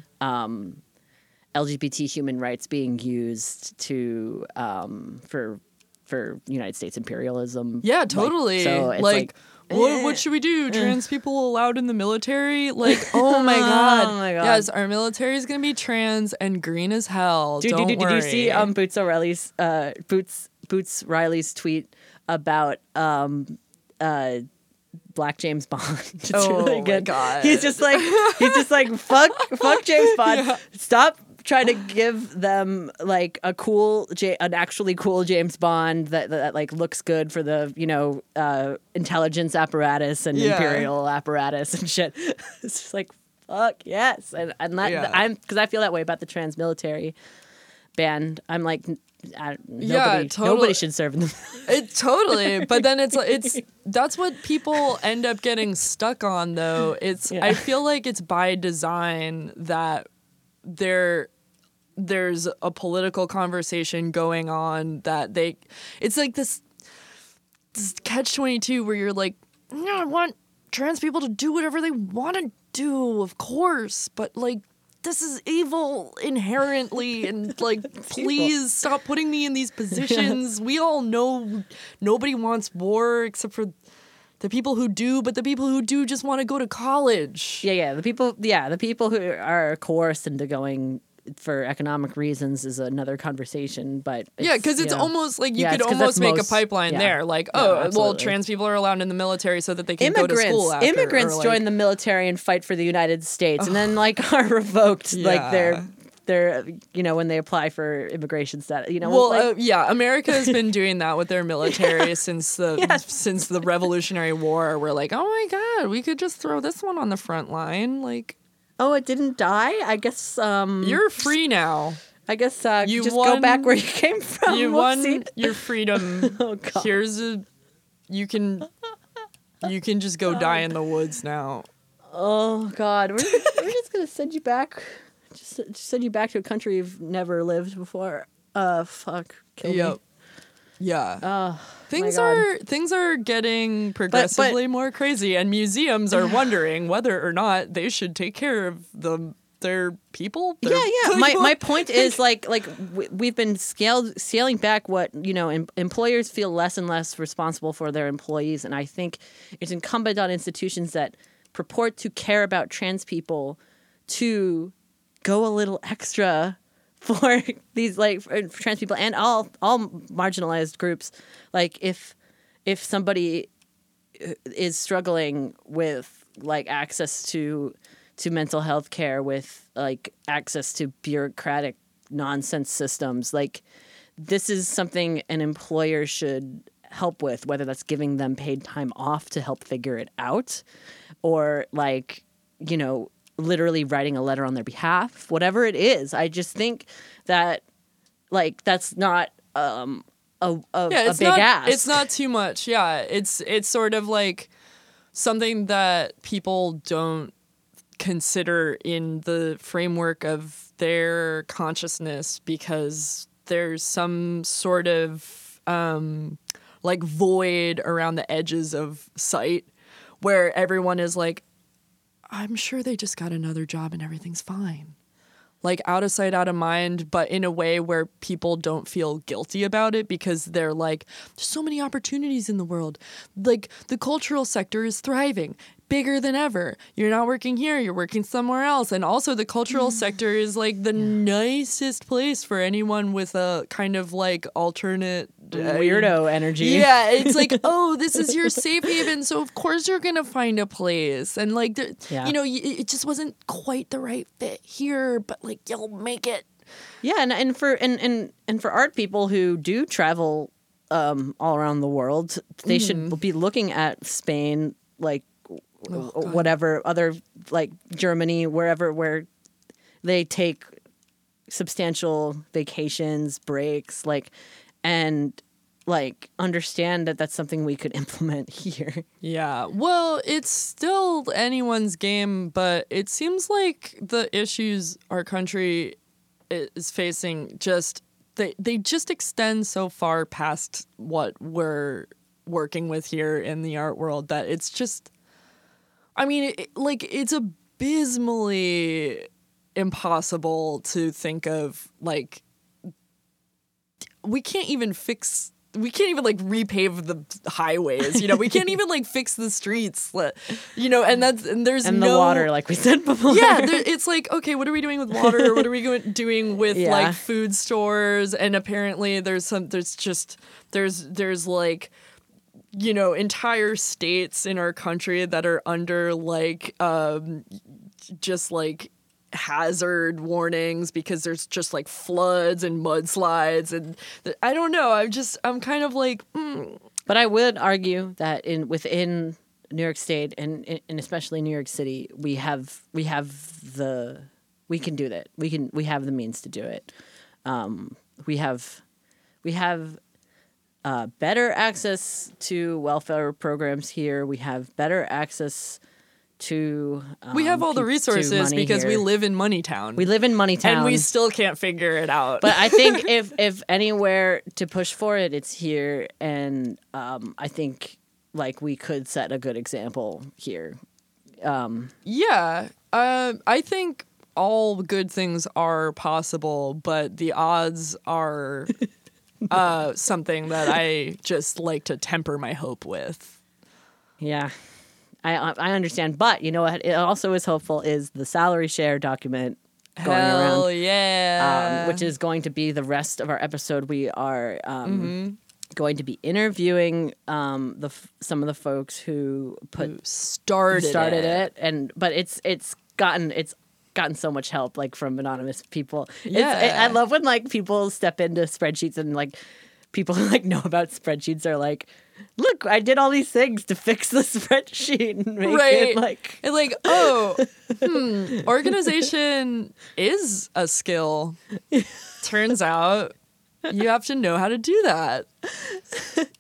Speaker 1: LGBT human rights being used to for United States imperialism.
Speaker 2: Yeah, totally.
Speaker 1: Like, so it's
Speaker 2: like what should we do? Trans people allowed in the military? Like, oh my god.
Speaker 1: Oh my god.
Speaker 2: Yes, our military is gonna be trans and green as hell. Don't worry.
Speaker 1: Did you see Boots Riley's tweet about Black James Bond? It's really good.
Speaker 2: My god.
Speaker 1: He's just like fuck James Bond. Yeah. Stop trying to give them like an actually cool James Bond that like looks good for the, you know, intelligence apparatus and imperial apparatus and shit. It's just like, fuck yes. And I'm, because I feel that way about the trans military band. I'm like, nobody should serve in the
Speaker 2: totally. But then it's that's what people end up getting stuck on, though. I feel like it's by design that there's a political conversation going on that it's like this catch-22 where you're like, no, I want trans people to do whatever they want to do, of course, but like this is evil inherently, and like please stop putting me in these positions. We all know nobody wants war except for the people who do, but the people who do just want to go to college.
Speaker 1: The people who are coerced into going for economic reasons is another conversation, but
Speaker 2: because it's almost like you could almost make a pipeline there, like well, trans people are allowed in the military so that they can go to school after.
Speaker 1: Immigrants join the military and fight for the United States, and then like are revoked like they're you know, when they apply for immigration status, you know.
Speaker 2: Well, America has been doing that with their military since the Revolutionary War. We're like, oh my god, we could just throw this one on the front line, like.
Speaker 1: Oh, it didn't die? I guess
Speaker 2: you're free now.
Speaker 1: I guess you just go back where you came from.
Speaker 2: You won your freedom.
Speaker 1: Oh god.
Speaker 2: You can just go die in the woods now.
Speaker 1: Oh god. We're just going to send you back. Just send you back to a country you've never lived before. Fuck. Kill me.
Speaker 2: Yeah.
Speaker 1: Oh,
Speaker 2: Things
Speaker 1: my God.
Speaker 2: are getting progressively more crazy, and museums are wondering whether or not they should take care of their people.
Speaker 1: Yeah. My point is we've been scaling back what employers feel less and less responsible for their employees, and I think it's incumbent on institutions that purport to care about trans people to go a little extra for these for trans people and all marginalized groups. Like if somebody is struggling with access to mental health care, with access to bureaucratic nonsense systems, this is something an employer should help with, whether that's giving them paid time off to help figure it out, or literally writing a letter on their behalf, whatever it is. I just think that that's not a big ask.
Speaker 2: It's not too much. Yeah, it's sort of like something that people don't consider in the framework of their consciousness, because there's some sort of void around the edges of sight where everyone is like, I'm sure they just got another job and everything's fine. Out of sight, out of mind, but in a way where people don't feel guilty about it, because they're like, there's so many opportunities in the world. The cultural sector is thriving, bigger than ever. You're not working here, you're working somewhere else. And also the cultural sector is the nicest place for anyone with a kind of alternate
Speaker 1: weirdo energy.
Speaker 2: Yeah, it's oh, this is your safe haven, so of course you're gonna find a place. And it just wasn't quite the right fit here, but you'll make it.
Speaker 1: Yeah, and for art people who do travel all around the world, they should be looking at Spain, whatever other Germany, where they take substantial vacations, breaks, and understand that that's something we could implement here.
Speaker 2: Yeah, well, it's still anyone's game, but it seems like the issues our country is facing they just extend so far past what we're working with here in the art world that it's just, I mean, it's abysmally impossible to think of we can't even repave the highways, we can't even fix the streets, and there's
Speaker 1: and the water, like we said before.
Speaker 2: Yeah, it's okay, what are we doing with water? What are we doing with food stores? And apparently there's entire states in our country that are under hazard warnings because there's just floods and mudslides, and I don't know. I'm kind of
Speaker 1: But I would argue that within New York State and especially New York City, we can do that. We have the means to do it. We have better access to welfare programs here. We have better access to
Speaker 2: we have all the resources because we live in Moneytown.
Speaker 1: We live in Moneytown.
Speaker 2: And we still can't figure it out.
Speaker 1: But I think if anywhere to push for it, it's here. And I think we could set a good example here.
Speaker 2: Yeah. I think all good things are possible, but the odds are something that I just like to temper my hope with.
Speaker 1: Yeah. I understand, but what it also is hopeful is the salary share document going
Speaker 2: Hell
Speaker 1: around.
Speaker 2: Yeah.
Speaker 1: Which is going to be the rest of our episode. We are going to be interviewing some of the folks who started it, but it's gotten so much help from anonymous people. I love when people step into spreadsheets and people know about spreadsheets are look, I did all these things to fix the spreadsheet and make
Speaker 2: it organization is a skill. Turns out you have to know how to do that.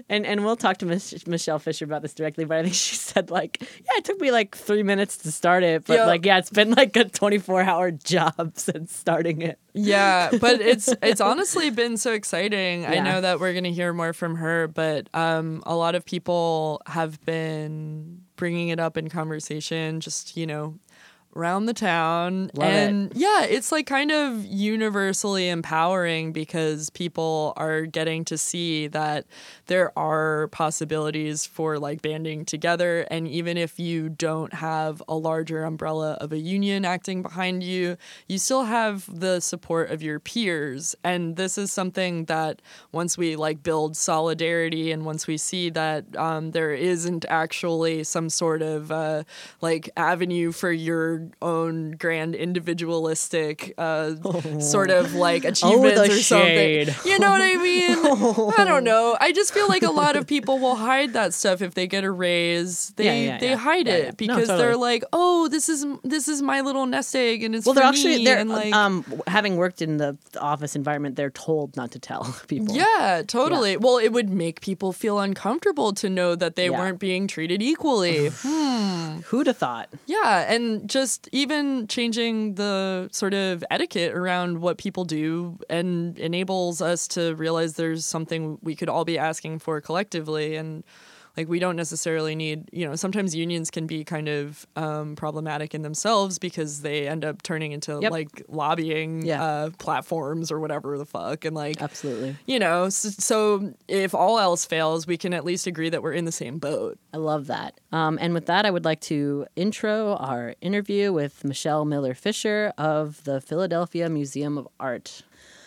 Speaker 1: And we'll talk to Michelle Fisher about this directly, but I think she said like, yeah, it took me like 3 minutes to start it, but like, yeah, it's been like a 24-hour job since starting it.
Speaker 2: Yeah, but it's honestly been so exciting. Yeah. I know that we're going to hear more from her, but a lot of people have been bringing it up in conversation, just, around the town. Yeah, it's like kind of universally empowering because people are getting to see that there are possibilities for like banding together. And even if you don't have a larger umbrella of a union acting behind you, you still have the support of your peers. And this is something that once we like build solidarity and once we see that there isn't actually some sort of like avenue for your own grand individualistic sort of like achievements or
Speaker 1: shade.
Speaker 2: Something. You know what I mean? I don't know. I just feel like a lot of people will hide that stuff if they get a raise. They hide it because they're like, oh, this is my little nest egg and it's for me.
Speaker 1: They're
Speaker 2: and like
Speaker 1: having worked in the office environment, they're told not to tell people.
Speaker 2: Yeah, totally. Yeah. Well, it would make people feel uncomfortable to know that they weren't being treated equally.
Speaker 1: Who'd have thought?
Speaker 2: Yeah, and just even changing the sort of etiquette around what people do and enables us to realize there's something we could all be asking for collectively. And like we don't necessarily need, sometimes unions can be kind of problematic in themselves because they end up turning into like lobbying platforms or whatever the fuck. And like,
Speaker 1: absolutely,
Speaker 2: so if all else fails, we can at least agree that we're in the same boat.
Speaker 1: I love that. And with that, I would like to intro our interview with Michelle Miller Fisher of the Philadelphia Museum of Art.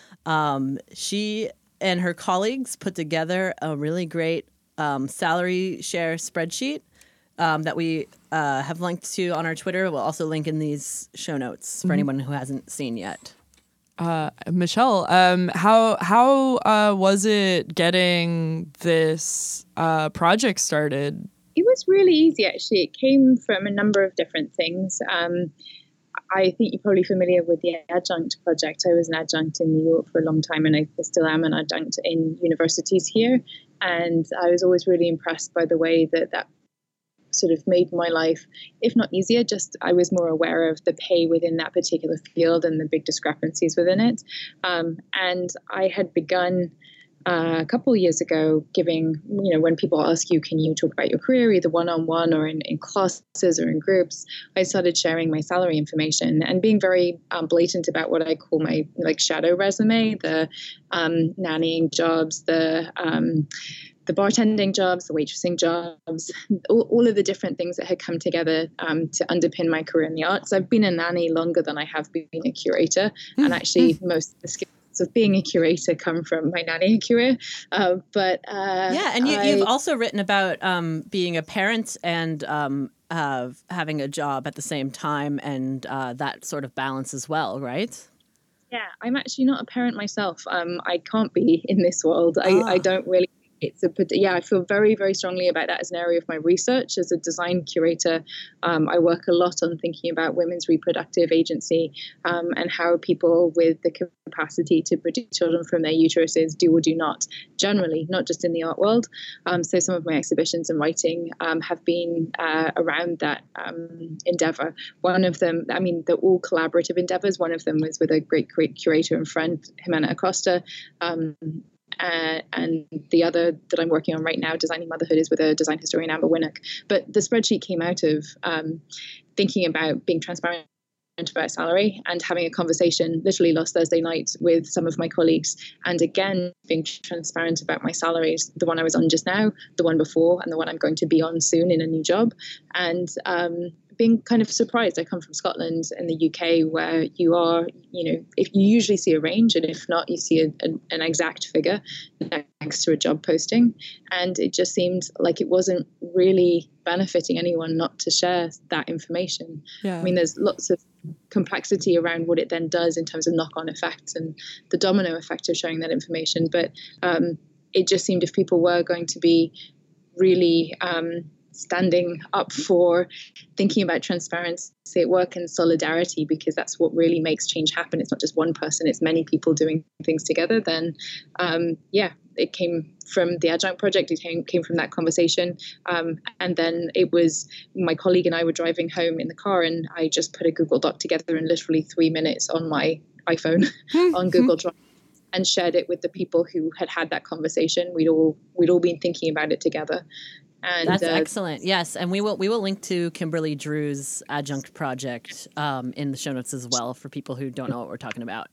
Speaker 1: She and her colleagues put together a really great salary share spreadsheet that we have linked to on our Twitter. We'll also link in these show notes for anyone who hasn't seen yet.
Speaker 2: Michelle, how was it getting this project started?
Speaker 3: It was really easy, actually. It came from a number of different things. I think you're probably familiar with the Adjunct Project. I was an adjunct in New York for a long time, and I still am an adjunct in universities here. And I was always really impressed by the way that sort of made my life, if not easier, just I was more aware of the pay within that particular field and the big discrepancies within it. And I had begun a couple of years ago giving, when people ask you, can you talk about your career, either one-on-one or in classes or in groups, I started sharing my salary information and being very blatant about what I call my like shadow resume, the nannying jobs, the bartending jobs, the waitressing jobs, all of the different things that had come together to underpin my career in the arts. I've been a nanny longer than I have been a curator, and actually most of the skills of being a curator come from my nannying career.
Speaker 1: And you've also written about being a parent and having a job at the same time, and that sort of balance as well, right?
Speaker 3: Yeah, I'm actually not a parent myself. I can't be in this world. I don't really. I feel very, very strongly about that as an area of my research. As a design curator, I work a lot on thinking about women's reproductive agency and how people with the capacity to produce children from their uteruses do or do not, generally, not just in the art world. So some of my exhibitions and writing have been around that endeavor. One of them, they're all collaborative endeavors. One of them was with a great curator and friend, Jimena Acosta. And the other that I'm working on right now, Designing Motherhood, is with a design historian, Amber Winnock. But the spreadsheet came out of thinking about being transparent about salary and having a conversation literally last Thursday night with some of my colleagues. And again, being transparent about my salaries, the one I was on just now, the one before, and the one I'm going to be on soon in a new job. And being kind of surprised. I come from Scotland and the UK, where you are, if you usually see a range, and if not, you see an exact figure next to a job posting. And it just seemed like it wasn't really benefiting anyone not to share that information. Yeah. There's lots of complexity around what it then does in terms of knock-on effects and the domino effect of sharing that information. But it just seemed if people were going to be really standing up for thinking about transparency at work and solidarity, because that's what really makes change happen. It's not just one person, it's many people doing things together. Then, it came from the adjunct project. It came from that conversation. And then it was my colleague and I were driving home in the car, and I just put a Google Doc together in literally 3 minutes on my iPhone on Google Drive, and shared it with the people who had that conversation. We'd all been thinking about it together. And
Speaker 1: that's excellent. Yes, and we will link to Kimberly Drew's adjunct project in the show notes as well for people who don't know what we're talking about.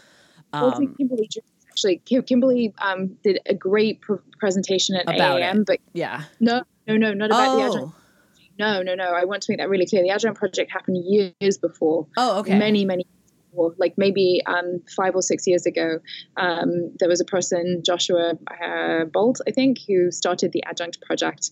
Speaker 3: Kimberly Drew, actually, Kimberly did a great presentation at AAM, but no, not about the adjunct. No. I want to make that really clear. The adjunct project happened years before.
Speaker 1: Oh, okay.
Speaker 3: Many like maybe 5 or 6 years ago, there was a person, Joshua Bolt, I think, who started the adjunct project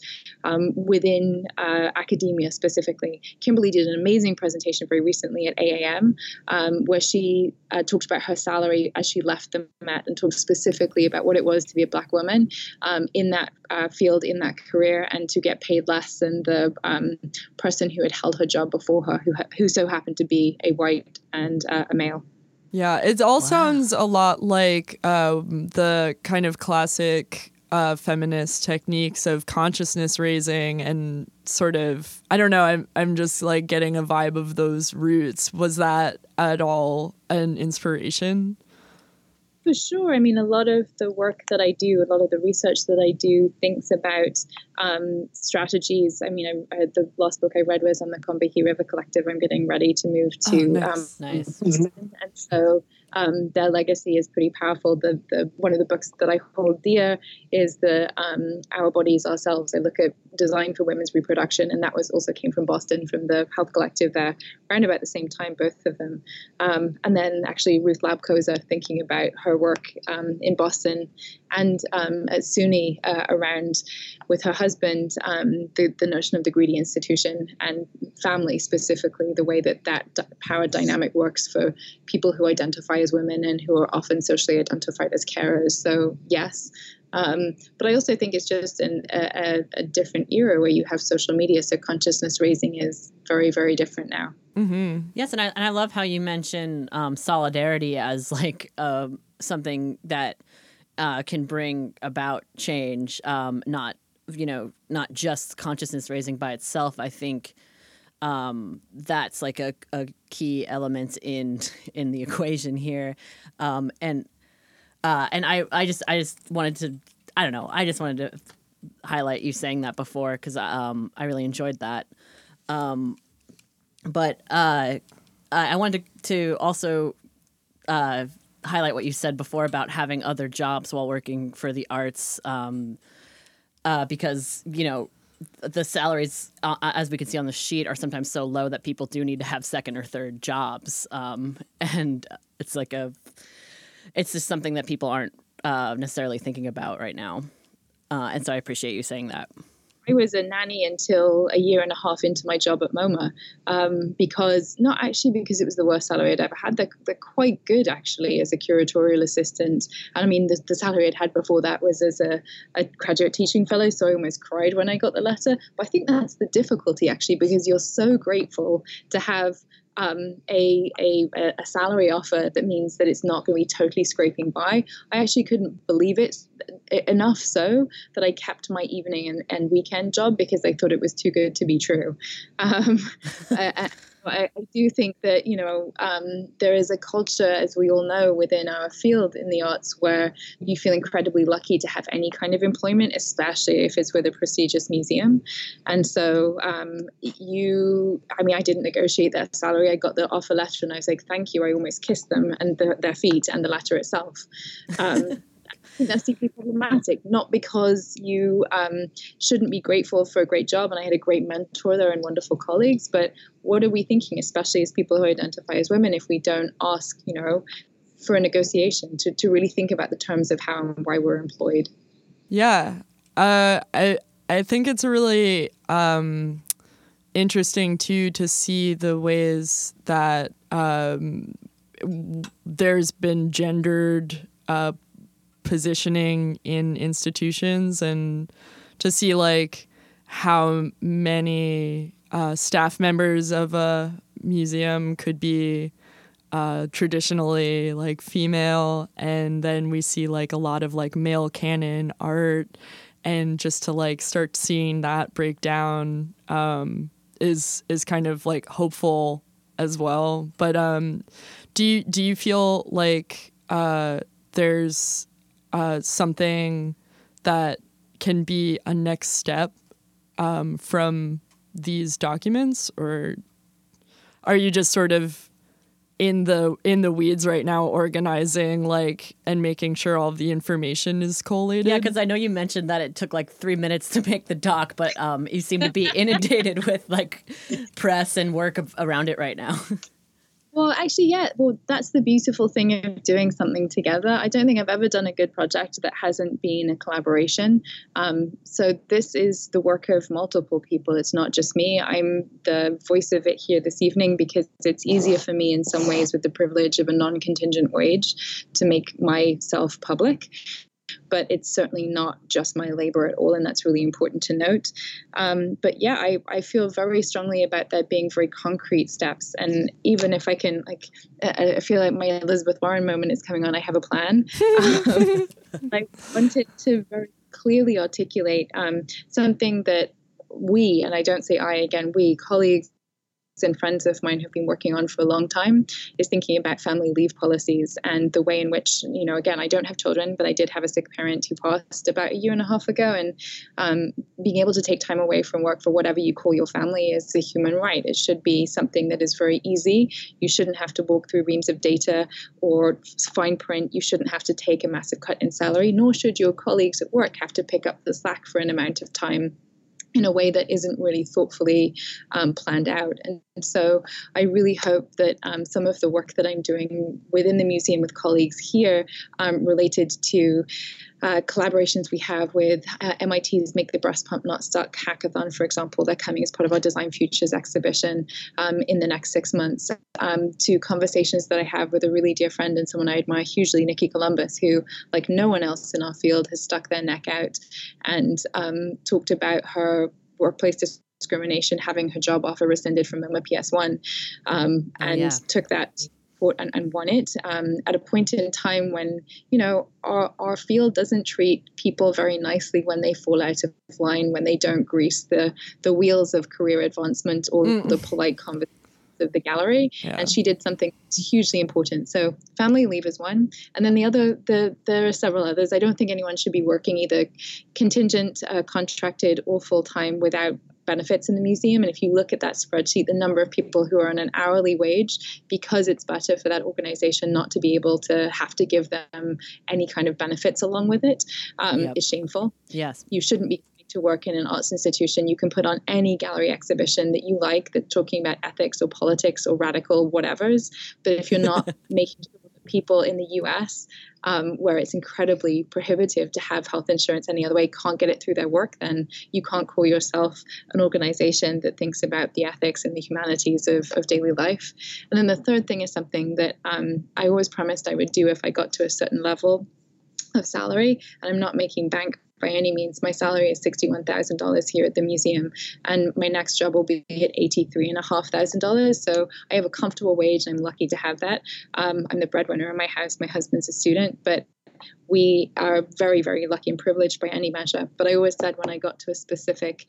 Speaker 3: within academia specifically. Kimberly did an amazing presentation very recently at AAM, where she talked about her salary as she left the Met, and talked specifically about what it was to be a Black woman in that field, in that career, and to get paid less than the person who had held her job before her, who so happened to be a white and a male.
Speaker 2: Yeah, it all sounds a lot like the kind of classic feminist techniques of consciousness raising and sort of, I don't know, I'm just like getting a vibe of those roots. Was that at all an inspiration?
Speaker 3: For sure. I mean, a lot of the work that I do, a lot of the research that I do thinks about strategies. I mean, the last book I read was on the Combahee River Collective. I'm getting ready to move to
Speaker 1: nice.
Speaker 3: And so their legacy is pretty powerful. The one of the books that I hold dear is the Our Bodies, Ourselves. I look at design for women's reproduction, and that also came from Boston, from the Health Collective there, around about the same time, both of them. And then actually Ruth Labkoza, thinking about her work in Boston and at SUNY around, with her husband, the notion of the greedy institution and family specifically, the way that power dynamic works for people who identify as women and who are often socially identified as carers. So yes. But I also think it's just a different era where you have social media. So consciousness raising is very, very different now.
Speaker 2: Mm-hmm.
Speaker 1: Yes, and I love how you mention solidarity as like something that can bring about change, not just consciousness raising by itself. I think that's like a key element in the equation here, and I just wanted to, I don't know, I just wanted to highlight you saying that before, because I really enjoyed that. But I wanted to also highlight what you said before about having other jobs while working for the arts, because, the salaries, as we can see on the sheet, are sometimes so low that people do need to have second or third jobs. And it's like it's just something that people aren't necessarily thinking about right now. And so I appreciate you saying that.
Speaker 3: I was a nanny until a year and a half into my job at MoMA, not because it was the worst salary I'd ever had. They're quite good, actually, as a curatorial assistant. And I mean, the salary I'd had before that was as a graduate teaching fellow, so I almost cried when I got the letter. But I think that's the difficulty, actually, because you're so grateful to have a salary offer that means that it's not going to be totally scraping by. I actually couldn't believe it enough so that I kept my evening and weekend job because I thought it was too good to be true. I do think that, there is a culture, as we all know, within our field in the arts where you feel incredibly lucky to have any kind of employment, especially if it's with a prestigious museum. And so I didn't negotiate their salary. I got the offer letter and I was like, thank you. I almost kissed them and their feet and the letter itself. I think that's deeply problematic, not because you shouldn't be grateful for a great job, and I had a great mentor there and wonderful colleagues, but what are we thinking, especially as people who identify as women, if we don't ask, for a negotiation, to really think about the terms of how and why we're employed?
Speaker 2: Yeah, I think it's really interesting, too, to see the ways that there's been gendered positioning in institutions, and to see like how many staff members of a museum could be traditionally like female, and then we see like a lot of like male canon art, and just to like start seeing that break down is kind of like hopeful as well. But do you feel like there's something that can be a next step from these documents, or are you just sort of in the weeds right now, organizing like and making sure all of the information is collated?
Speaker 1: Yeah, because I know you mentioned that it took like 3 minutes to make the doc, but you seem to be inundated with like press and work around it right now.
Speaker 3: Well, actually, yeah. Well, that's the beautiful thing of doing something together. I don't think I've ever done a good project that hasn't been a collaboration. So this is the work of multiple people. It's not just me. I'm the voice of it here this evening because it's easier for me in some ways with the privilege of a non-contingent wage to make myself public. But it's certainly not just my labor at all, and that's really important to note. But yeah, I feel very strongly about there being very concrete steps. And even if I can, like, I feel like my Elizabeth Warren moment is coming on. I have a plan. I wanted to very clearly articulate something that we, and I don't say I again, we, colleagues and friends of mine who've been working on for a long time, is thinking about family leave policies and the way in which, you know, again, I don't have children, but I did have a sick parent who passed about 1.5 years ago. And being able to take time away from work for whatever you call your family is a human right. It should be something that is very easy. You shouldn't have to walk through reams of data or fine print. You shouldn't have to take a massive cut in salary, nor should your colleagues at work have to pick up the slack for an amount of time in a way that isn't really thoughtfully planned out. And so I really hope that some of the work that I'm doing within the museum with colleagues here related to collaborations we have with MIT's Make the Breast Pump Not Stuck hackathon, for example. They're coming as part of our Design Futures exhibition in the next 6 months, to conversations that I have with a really dear friend and someone I admire hugely, Nikki Columbus, who, like no one else in our field, has stuck their neck out and talked about her workplace discrimination, having her job offer rescinded from MoMA PS1, and took that and won it at a point in time when, you know, our field doesn't treat people very nicely when they fall out of line, when they don't grease the wheels of career advancement or the polite conversation of the gallery. Yeah. And she did something hugely important. So family leave is one. And then the other, there are several others. I don't think anyone should be working either contingent, contracted, or full-time without benefits in the museum. And if you look at that spreadsheet, the number of people who are on an hourly wage, because it's better for that organization not to be able to have to give them any kind of benefits along with it, is shameful.
Speaker 1: Yes.
Speaker 3: You shouldn't be to work in an arts institution. You can put on any gallery exhibition that you like that's talking about ethics or politics or radical whatevers. But if you're not making sure that people in the US, where it's incredibly prohibitive to have health insurance any other way, can't get it through their work, then you can't call yourself an organization that thinks about the ethics and the humanities of daily life. And then the third thing is something that I always promised I would do if I got to a certain level of salary. And I'm not making bank by any means. My salary is $61,000 here at the museum, and my next job will be at $83,500. So I have a comfortable wage, and I'm lucky to have that. I'm the breadwinner in my house. My husband's a student, but we are very, very lucky and privileged by any measure. But I always said when I got to a specific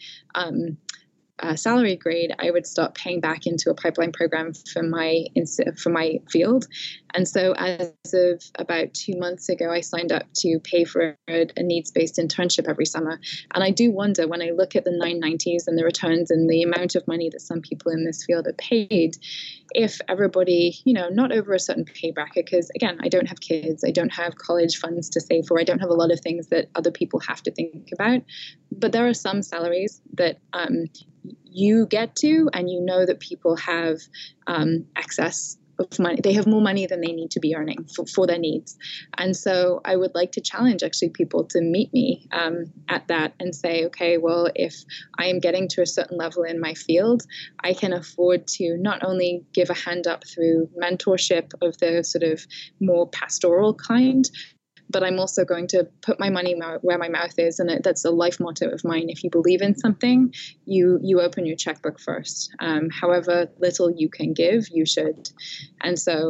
Speaker 3: salary grade, I would start paying back into a pipeline program for my field. And so as of about 2 months ago, I signed up to pay for a needs-based internship every summer. And I do wonder, when I look at the 990s and the returns and the amount of money that some people in this field are paid, if everybody, you know, not over a certain pay bracket, because again, I don't have kids, I don't have college funds to save for, I don't have a lot of things that other people have to think about. But there are some salaries that you get to, and you know that people have excess of money. They have more money than they need to be earning for their needs. And so I would like to challenge actually people to meet me at that and say, okay, well, if I am getting to a certain level in my field, I can afford to not only give a hand up through mentorship of the sort of more pastoral kind, but I'm also going to put my money where my mouth is. And that's a life motto of mine. If you believe in something, you open your checkbook first. However little you can give, you should. And so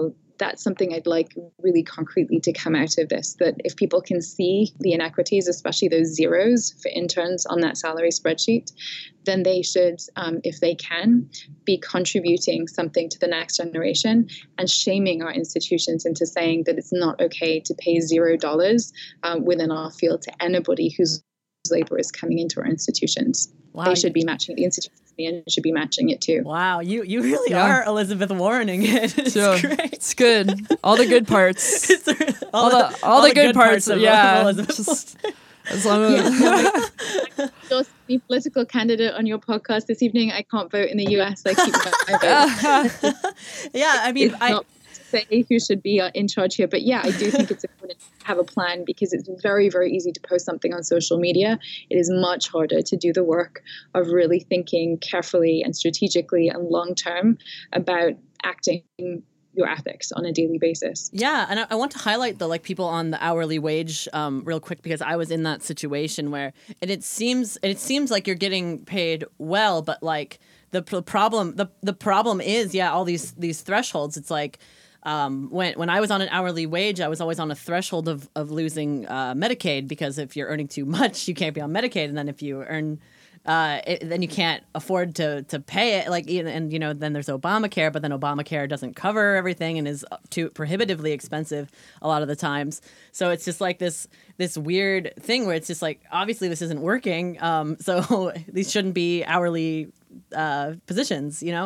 Speaker 3: that's something I'd like really concretely to come out of this, that if people can see the inequities, especially those zeros for interns on that salary spreadsheet, then they should, if they can, be contributing something to the next generation and shaming our institutions into saying that it's not okay to pay $0 within our field to anybody whose labor is coming into our institutions.
Speaker 1: Wow.
Speaker 3: They should be matching the institutions and should be matching it too.
Speaker 1: Wow, you really are Elizabeth Warrening it. It's great.
Speaker 2: It's good. All the good parts. all the good parts of Elizabeth. Just, as long as
Speaker 3: just the political candidate on your podcast this evening. I can't vote in the US. I keep my vote.
Speaker 1: Yeah, I mean,
Speaker 3: not to say who should be in charge here, but yeah, I do think it's important to have a plan, because it's very, very easy to post something on social media. It is much harder to do the work of really thinking carefully and strategically and long term about acting your ethics on a daily basis.
Speaker 1: Yeah, and I want to highlight the people on the hourly wage real quick, because I was in that situation where it seems like you're getting paid well, but like the problem is all these thresholds. It's like when I was on an hourly wage, I was always on a threshold of losing Medicaid, because if you're earning too much, you can't be on Medicaid, and then if you earn then you can't afford to pay it. Then there's Obamacare, but then Obamacare doesn't cover everything and is too prohibitively expensive a lot of the times. So it's just like this weird thing where it's just like, obviously this isn't working. So these shouldn't be hourly positions,
Speaker 3: Yeah.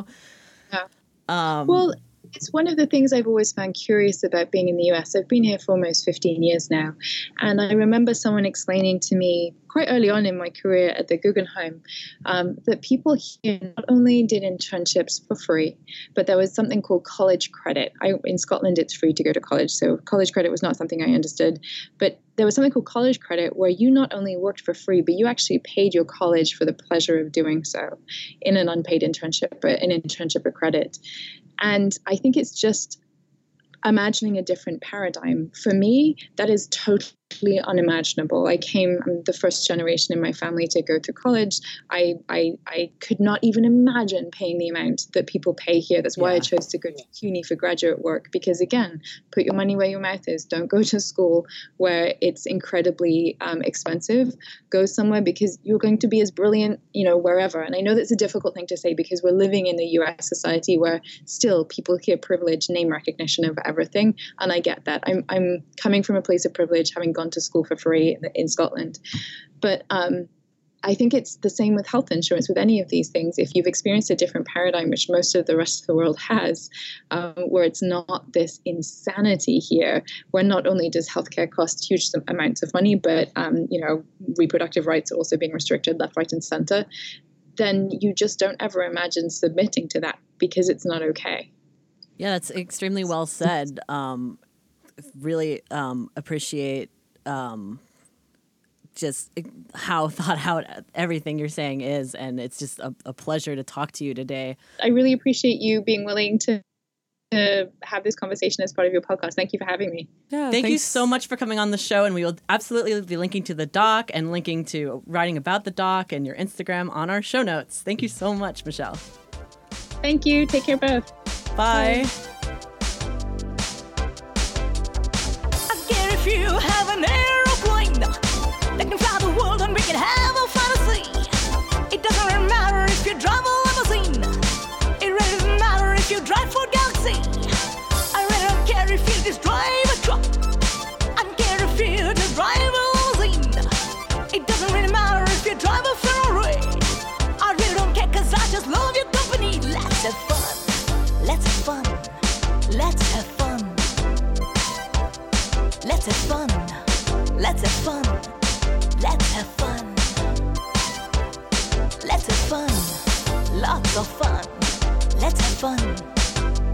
Speaker 3: Well, it's one of the things I've always found curious about being in the US. I've been here for almost 15 years now. And I remember someone explaining to me quite early on in my career at the Guggenheim that people here not only did internships for free, but there was something called college credit. In Scotland, it's free to go to college. So college credit was not something I understood. But there was something called college credit, where you not only worked for free, but you actually paid your college for the pleasure of doing so in an unpaid internship, an internship or credit. And I think it's just imagining a different paradigm. For me, that is totally unimaginable. I'm the first generation in my family to go through college. I could not even imagine paying the amount that people pay here. That's why I chose to go to uni for graduate work, because again, put your money where your mouth is. Don't go to school where it's incredibly expensive. Go somewhere because you're going to be as brilliant, wherever. And I know that's a difficult thing to say, because we're living in the US society where still people hear privilege, name recognition over everything. And I get that. I'm coming from a place of privilege, having gone to school for free in Scotland. But I think it's the same with health insurance, with any of these things. If you've experienced a different paradigm, which most of the rest of the world has, where it's not this insanity here, where not only does healthcare cost huge amounts of money, but reproductive rights are also being restricted left, right, and center, then you just don't ever imagine submitting to that, because it's not okay.
Speaker 1: Yeah, that's extremely well said. Really appreciate just how thought out everything you're saying is, and it's just a pleasure to talk to you today.
Speaker 3: I really appreciate you being willing to have this conversation as part of your podcast. Thank you for having me.
Speaker 1: Yeah, Thank you so much for coming on the show, and we will absolutely be linking to the doc and linking to writing about the doc and your Instagram on our show notes. Thank you so much, Michelle.
Speaker 3: Thank you. Take care, both.
Speaker 1: Bye.
Speaker 4: If you have an aeroplane that can fly the world and we can have a fantasy, it doesn't really matter if you drive a limousine. It really doesn't matter if you drive for Galaxy. I really don't care if you just drive a truck. I don't care if you just drive a limousine. It doesn't really matter if you drive a Ferrari. I really don't care, cause I just love your company. Let's have fun. Let's have fun. Let's have fun. Let's have fun. Let's have fun. Let's have fun. Let's have fun. Lots of fun. Let's have fun.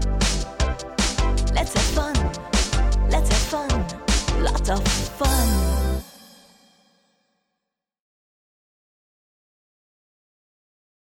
Speaker 4: Let's have fun. Let's have fun. Lots of fun.